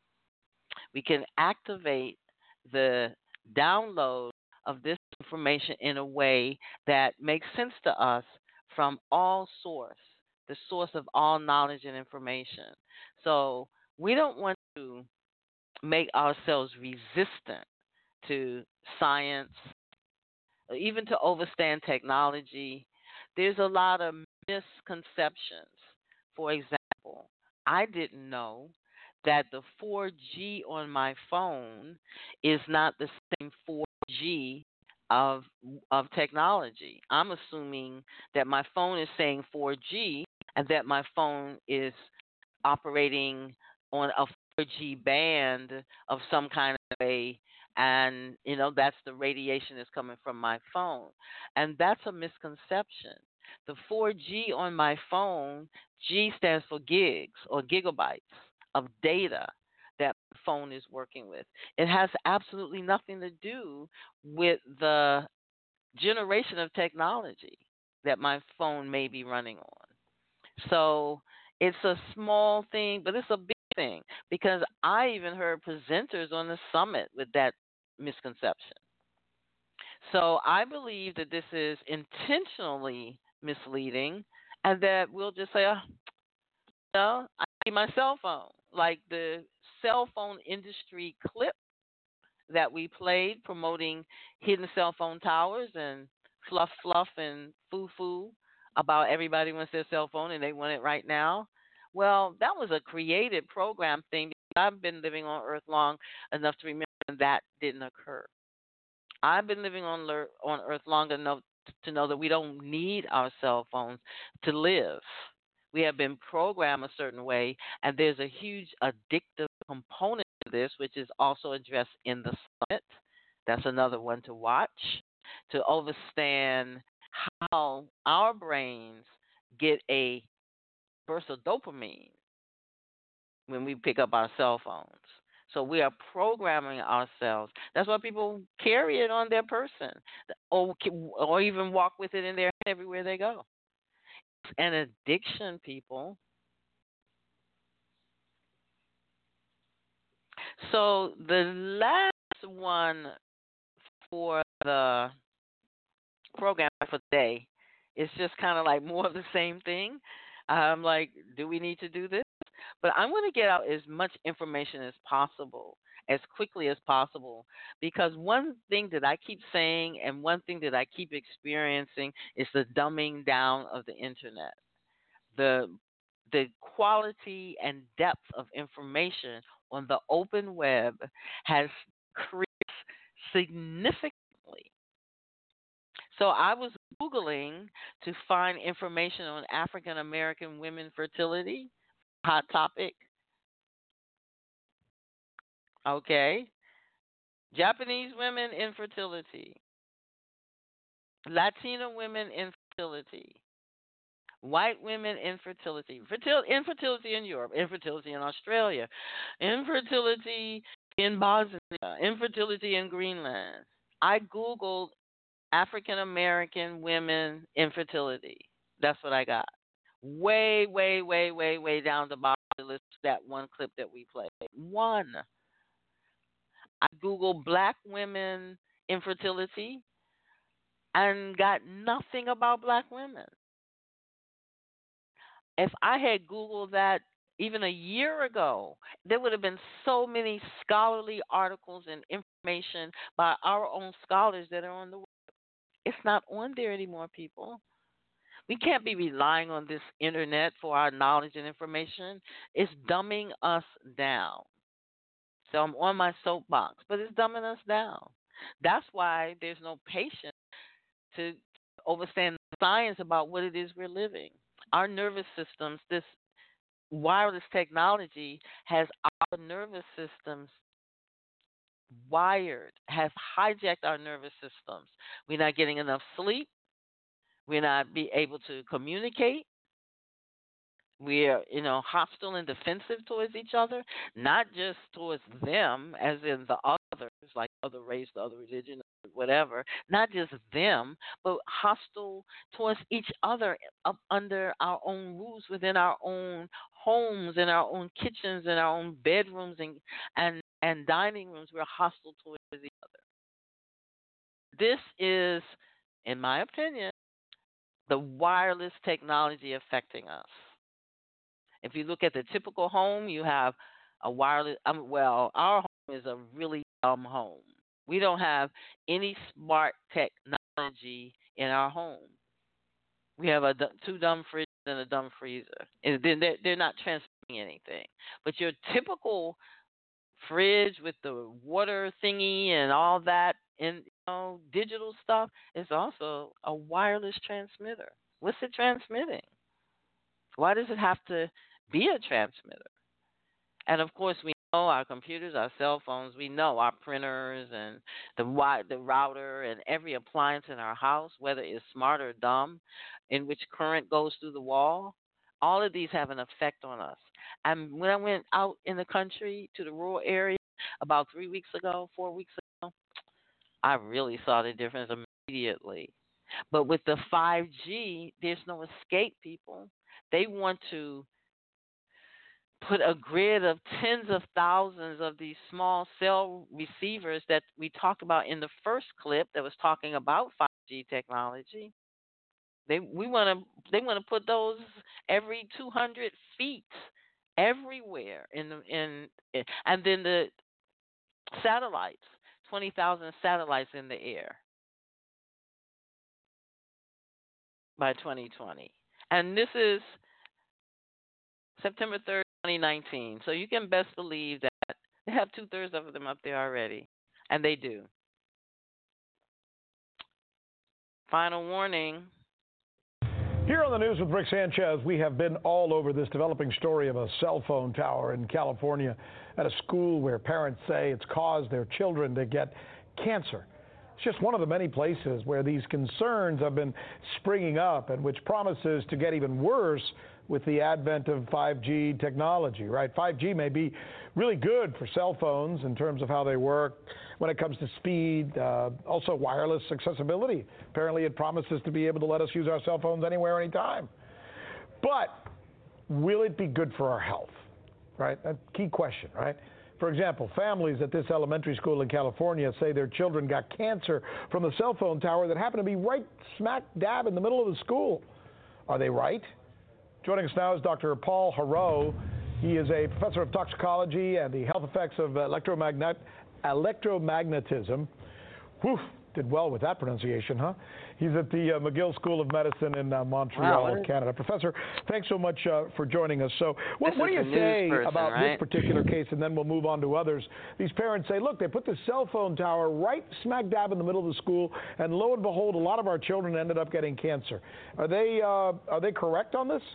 We can activate the download of this information in a way that makes sense to us from all source, the source of all knowledge and information. So we don't want to make ourselves resistant to science, or even to overstand technology. There's a lot of misconceptions. For example, I didn't know that the four G on my phone is not the same four G of of technology. I'm assuming that my phone is saying four G and that my phone is operating on a four G band of some kind of way, and you know that's the radiation that's coming from my phone. And that's a misconception. The four G on my phone, G stands for gigs or gigabytes of data that my phone is working with. It has absolutely nothing to do with the generation of technology that my phone may be running on. So it's a small thing, but it's a big thing, because I even heard presenters on the summit with that misconception. So I believe that this is intentionally misleading, and that we'll just say, oh, no, I need my cell phone. Like the cell phone industry clip that we played promoting hidden cell phone towers and fluff, fluff, and foo-foo about everybody wants their cell phone and they want it right now. Well, that was a created program thing. I've been living on Earth long enough to remember that didn't occur. I've been living on on Earth long enough to know that we don't need our cell phones to live. We have been programmed a certain way, and there's a huge addictive component to this, which is also addressed in the summit. That's another one to watch, to understand how our brains get a burst of dopamine when we pick up our cell phones. So we are programming ourselves. That's why people carry it on their person, or or even walk with it in their hand everywhere they go. It's an addiction, people. So the last one for the program for today is just kind of like more of the same thing. I'm like, do we need to do this? But I'm going to get out as much information as possible, as quickly as possible, because one thing that I keep saying and one thing that I keep experiencing is the dumbing down of the internet. The the quality and depth of information on the open web has increased significantly. So I was Googling to find information on African American women fertility. Hot topic. Okay. Japanese women infertility. Latina women infertility. White women infertility. Fertil- infertility in Europe. Infertility in Australia. Infertility in Bosnia. Infertility in Greenland. I Googled African American women infertility. That's what I got. Way, way, way, way, way down the bottom of the list, that one clip that we played. One. I Googled black women infertility and got nothing about black women. If I had Googled that even a year ago, there would have been so many scholarly articles and information by our own scholars that are on the web. It's not on there anymore, people. We can't be relying on this internet for our knowledge and information. It's dumbing us down. So I'm on my soapbox, but it's dumbing us down. That's why there's no patience to understand science about what it is we're living. Our nervous systems, this wireless technology has our nervous systems wired, has hijacked our nervous systems. We're not getting enough sleep. We're not be able to communicate. We're, you know, hostile and defensive towards each other, not just towards them, as in the others, like other race, the other religion, whatever, not just them, but hostile towards each other up under our own roofs, within our own homes, in our own kitchens, in our own bedrooms and, and, and dining rooms. We're hostile towards each other. This is, in my opinion, the wireless technology affecting us. If you look at the typical home, you have a wireless, um, well, our home is a really dumb home. We don't have any smart technology in our home. We have a two dumb fridges and a dumb freezer. And then they're, they're not transmitting anything. But your typical fridge with the water thingy and all that, and you know, digital stuff, is also a wireless transmitter. What's it transmitting? Why does it have to be a transmitter? And of course, we know our computers, our cell phones, we know our printers and the wi- the router and every appliance in our house, whether it's smart or dumb, in which current goes through the wall. All of these have an effect on us. And when I went out in the country to the rural area about three weeks ago, four weeks ago, I really saw the difference immediately. But with the five G, there's no escape, people. They want to put a grid of tens of thousands of these small cell receivers that we talked about in the first clip that was talking about five G technology. They we want to they want to put those every two hundred feet everywhere in the, in and then the satellites, twenty thousand satellites in the air by twenty twenty. And this is September third, twenty nineteen. So you can best believe that they have two-thirds of them up there already. And they do. Final warning. Here on the News with Rick Sanchez, we have been all over this developing story of a cell phone tower in California at a school where parents say it's caused their children to get cancer. It's just one of the many places where these concerns have been springing up and which promises to get even worse with the advent of five G technology, right? five G may be really good for cell phones in terms of how they work when it comes to speed, uh, also wireless accessibility. Apparently it promises to be able to let us use our cell phones anywhere, anytime. But will it be good for our health, right? A key question, right? For example, families at this elementary school in California say their children got cancer from the cell phone tower that happened to be right smack dab in the middle of the school. Are they right? Joining us now is Doctor Paul Haro. He is a professor of toxicology and the health effects of electromagnet electromagnetism. Whew, did well with that pronunciation, huh? He's at the uh, McGill School of Medicine in uh, Montreal, wow. Canada. Professor, thanks so much uh, for joining us. So what, what do you say person, about right? this particular case, and then we'll move on to others? These parents say, look, they put the cell phone tower right smack dab in the middle of the school, and lo and behold, a lot of our children ended up getting cancer. Are they, uh, are they correct on this?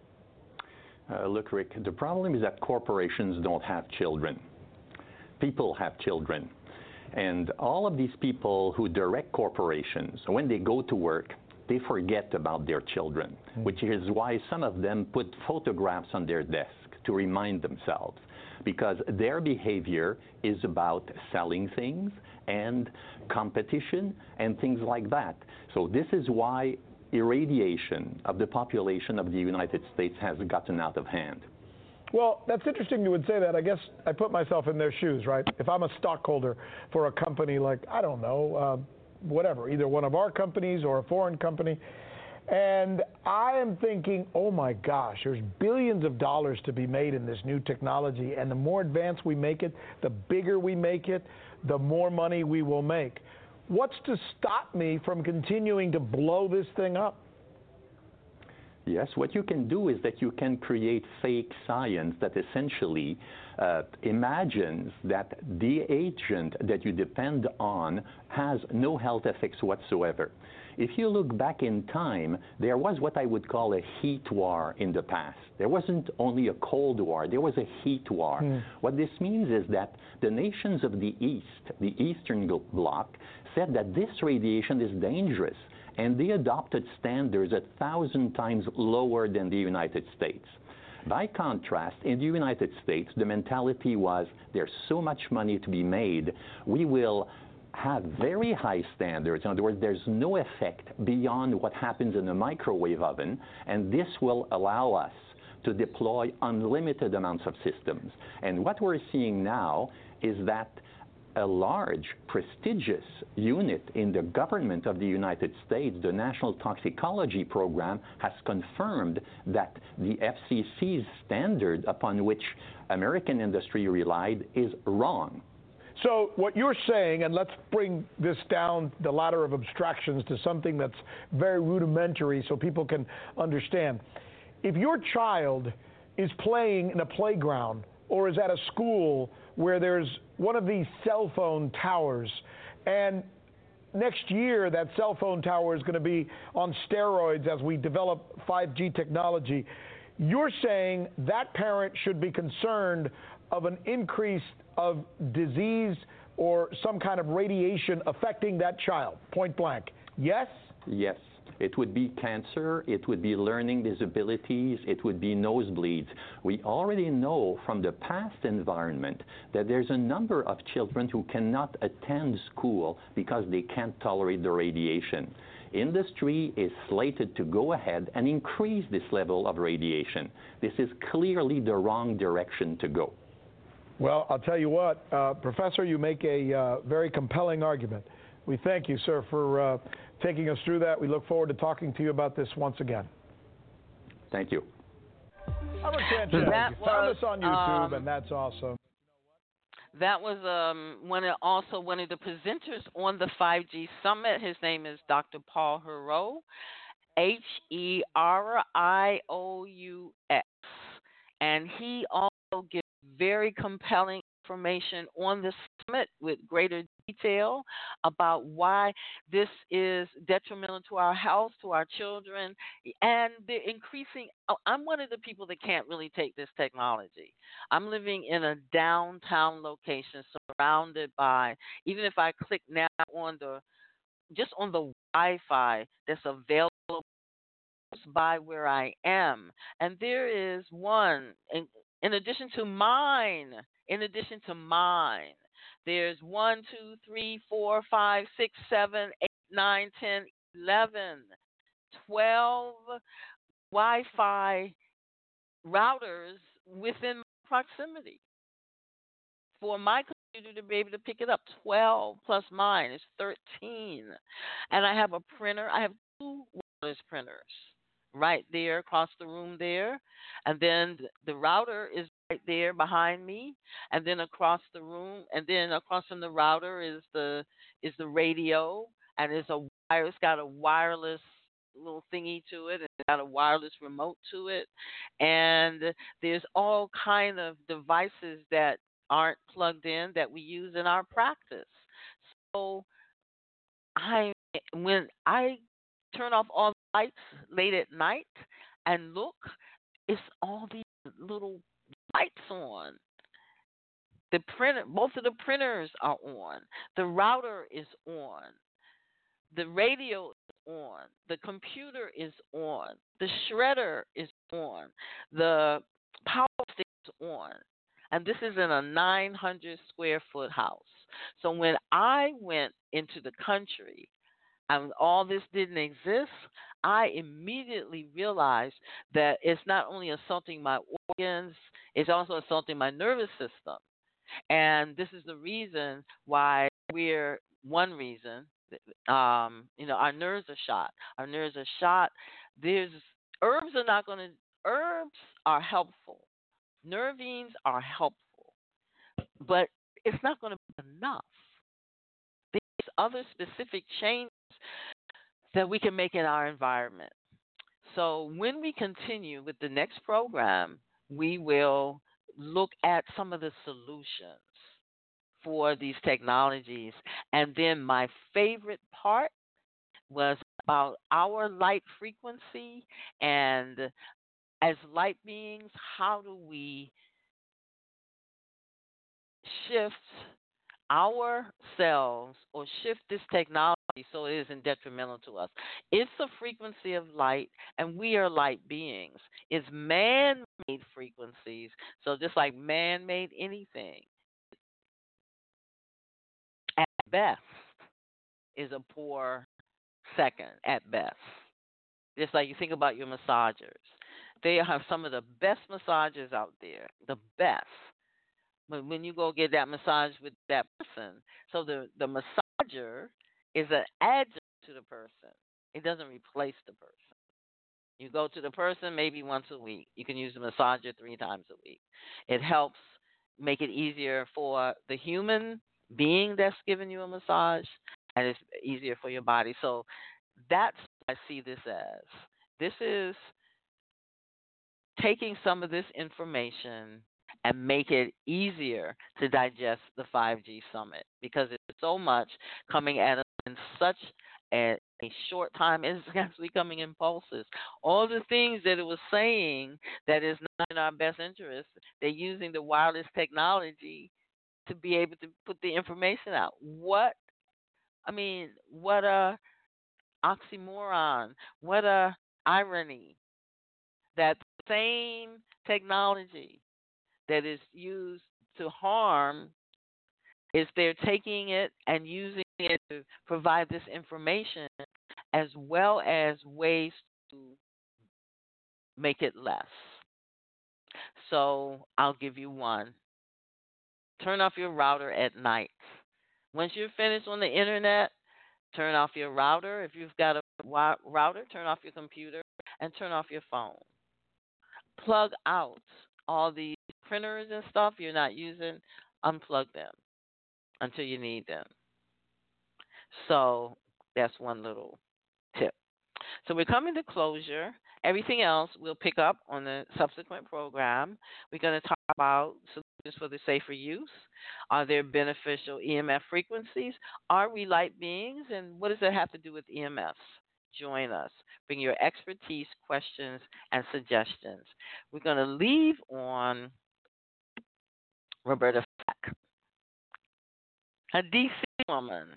Uh, look, Rick, the problem is that corporations don't have children. People have children. And all of these people who direct corporations, when they go to work, they forget about their children, mm-hmm. which is why some of them put photographs on their desk to remind themselves, because their behavior is about selling things and competition and things like that. So this is why irradiation of the population of the United States has gotten out of hand. Well, that's interesting you would say that. I guess I put myself in their shoes, right? If I'm a stockholder for a company like, I don't know, uh, whatever, either one of our companies or a foreign company, and I am thinking, oh my gosh, there's billions of dollars to be made in this new technology, and the more advanced we make it, the bigger we make it, the more money we will make. What's to stop me from continuing to blow this thing up? Yes, what you can do is that you can create fake science that essentially uh, imagines that the agent that you depend on has no health effects whatsoever. If you look back in time, there was what I would call a heat war in the past. There wasn't only a cold war, there was a heat war. Mm. What this means is that the nations of the East, the Eastern Bloc, said that this radiation is dangerous, and they adopted standards a thousand times lower than the United States. By contrast, in the United States, the mentality was there's so much money to be made, we will have very high standards. In other words, there's no effect beyond what happens in a microwave oven, and this will allow us to deploy unlimited amounts of systems. And what we're seeing now is that a large, prestigious unit in the government of the United States, the National Toxicology Program, has confirmed that the F C C's standard upon which American industry relied is wrong. So what you're saying, and let's bring this down the ladder of abstractions to something that's very rudimentary so people can understand. If your child is playing in a playground or is at a school where there's one of these cell phone towers, and next year that cell phone tower is going to be on steroids as we develop five G technology, you're saying that parent should be concerned of an increase of disease or some kind of radiation affecting that child, point blank. Yes? Yes. It would be cancer, it would be learning disabilities, it would be nosebleeds. We already know from the past environment that there's a number of children who cannot attend school because they can't tolerate the radiation. Industry is slated to go ahead and increase this level of radiation. This is clearly the wrong direction to go. Well, I'll tell you what, uh, Professor, you make a uh, very compelling argument. We thank you, sir, for uh, taking us through that. We look forward to talking to you about this once again. Thank you. Albert Sanchez, that you found was, us on YouTube, um, and that's awesome. That was um, one of, also one of the presenters on the five G Summit. His name is Doctor Paul Heroux, H E R I O U X. And he also gives very compelling information on the summit with greater detail about why this is detrimental to our health, to our children, and the increasing. I'm one of the people that can't really take this technology. I'm living in a downtown location surrounded by, even if I click now on the, just on the Wi-Fi that's available by where I am, and there is one, in, in addition to mine, in addition to mine, there's one, two, three, four, five, six, seven, eight, nine, ten, eleven, twelve Wi-Fi routers within proximity for my computer to be able to pick it up. twelve plus mine is thirteen. And I have a printer. I have two wireless printers right there across the room there. And then the router is right there behind me. And then across the room, and then across from the router is the is the radio. And it's a wire, it's got a wireless little thingy to it. It's got a wireless remote to it. And there's all kind of devices that aren't plugged in that we use in our practice. So I when I turn off all the lights late at night and look, it's all these little lights on. The printer, both of the printers are on. The router is on. The radio is on. The computer is on. The shredder is on. The power stick is on. And this is in a nine hundred square foot house. So when I went into the country and all this didn't exist, I immediately realized that it's not only assaulting my organs, it's also assaulting my nervous system. And this is the reason why we're, one reason, um, you know, our nerves are shot. Our nerves are shot. There's, herbs are not going to, herbs are helpful. Nervines are helpful. But it's not going to be enough. There's other specific changes that we can make in our environment. So when we continue with the next program, we will look at some of the solutions for these technologies. And then my favorite part was about our light frequency, and as light beings, how do we shift ourselves or shift this technology so it isn't detrimental to us? It's a frequency of light, and we are light beings. It's man-made frequencies, so just like man made anything, at best is a poor second at best. Just like you think about your massagers. They have some of the best massagers out there, the best. But when you go get that massage with that person, so the, the massager is an adjunct to the person. It doesn't replace the person. You go to the person maybe once a week. You can use the massager three times a week. It helps make it easier for the human being that's giving you a massage, and it's easier for your body. So that's what I see this as. This is taking some of this information and make it easier to digest the five G summit, because it's so much coming at us in such a, a short time. It's actually coming in pulses. All the things that it was saying that is not in our best interest, they're using the wireless technology to be able to put the information out. What, I mean, what a oxymoron, what a irony that the same technology that is used to harm is they're taking it and using it to provide this information as well as ways to make it less. So I'll give you one. Turn off your router at night. Once you're finished on the internet, turn off your router. If you've got a router, turn off your computer and turn off your phone. Plug out all these printers and stuff you're not using. Unplug them until you need them. So that's one little tip. So we're coming to closure. Everything else we'll pick up on the subsequent program. We're going to talk about solutions for the safer use. Are there beneficial E M F frequencies? Are we light beings? And what does that have to do with E M Fs? Join us. Bring your expertise, questions, and suggestions. We're going to leave on Roberta Flack, a D C woman.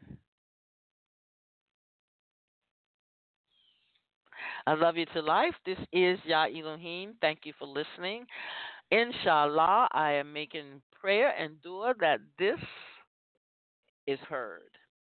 I love you to life. This is Yah Elohim. Thank you for listening. Inshallah, I am making prayer and dua that this is heard.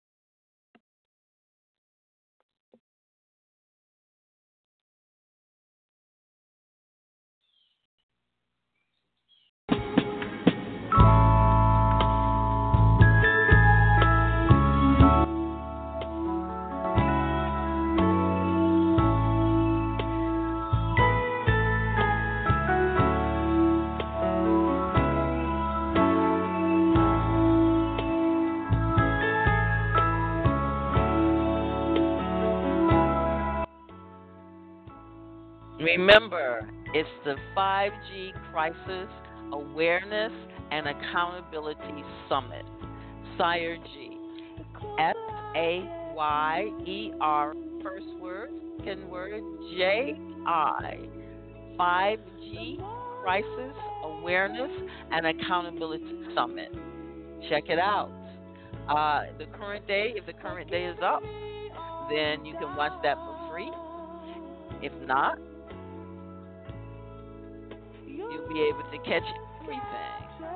Remember, it's the five G Crisis Awareness and Accountability Summit, SAYER G. S A Y E R, first word, second word, J I. five G Crisis Awareness and Accountability Summit. Check it out. Uh, the current day, if the current day is up, then you can watch that for free. If not, you'll be able to catch everything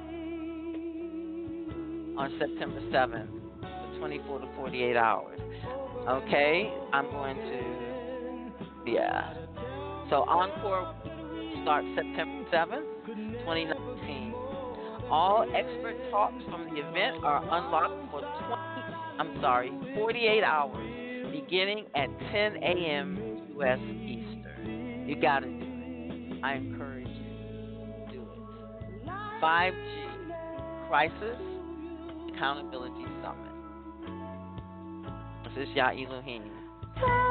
on September seventh for twenty-four to forty-eight hours. Okay, I'm going to, yeah. So Encore starts September seventh, twenty nineteen. All expert talks from the event are unlocked for twenty, I'm sorry, forty-eight hours, beginning at ten a.m. U S Eastern. You got to do it. I encourage you. five G Crisis Accountability Summit. This is Yah Elohim.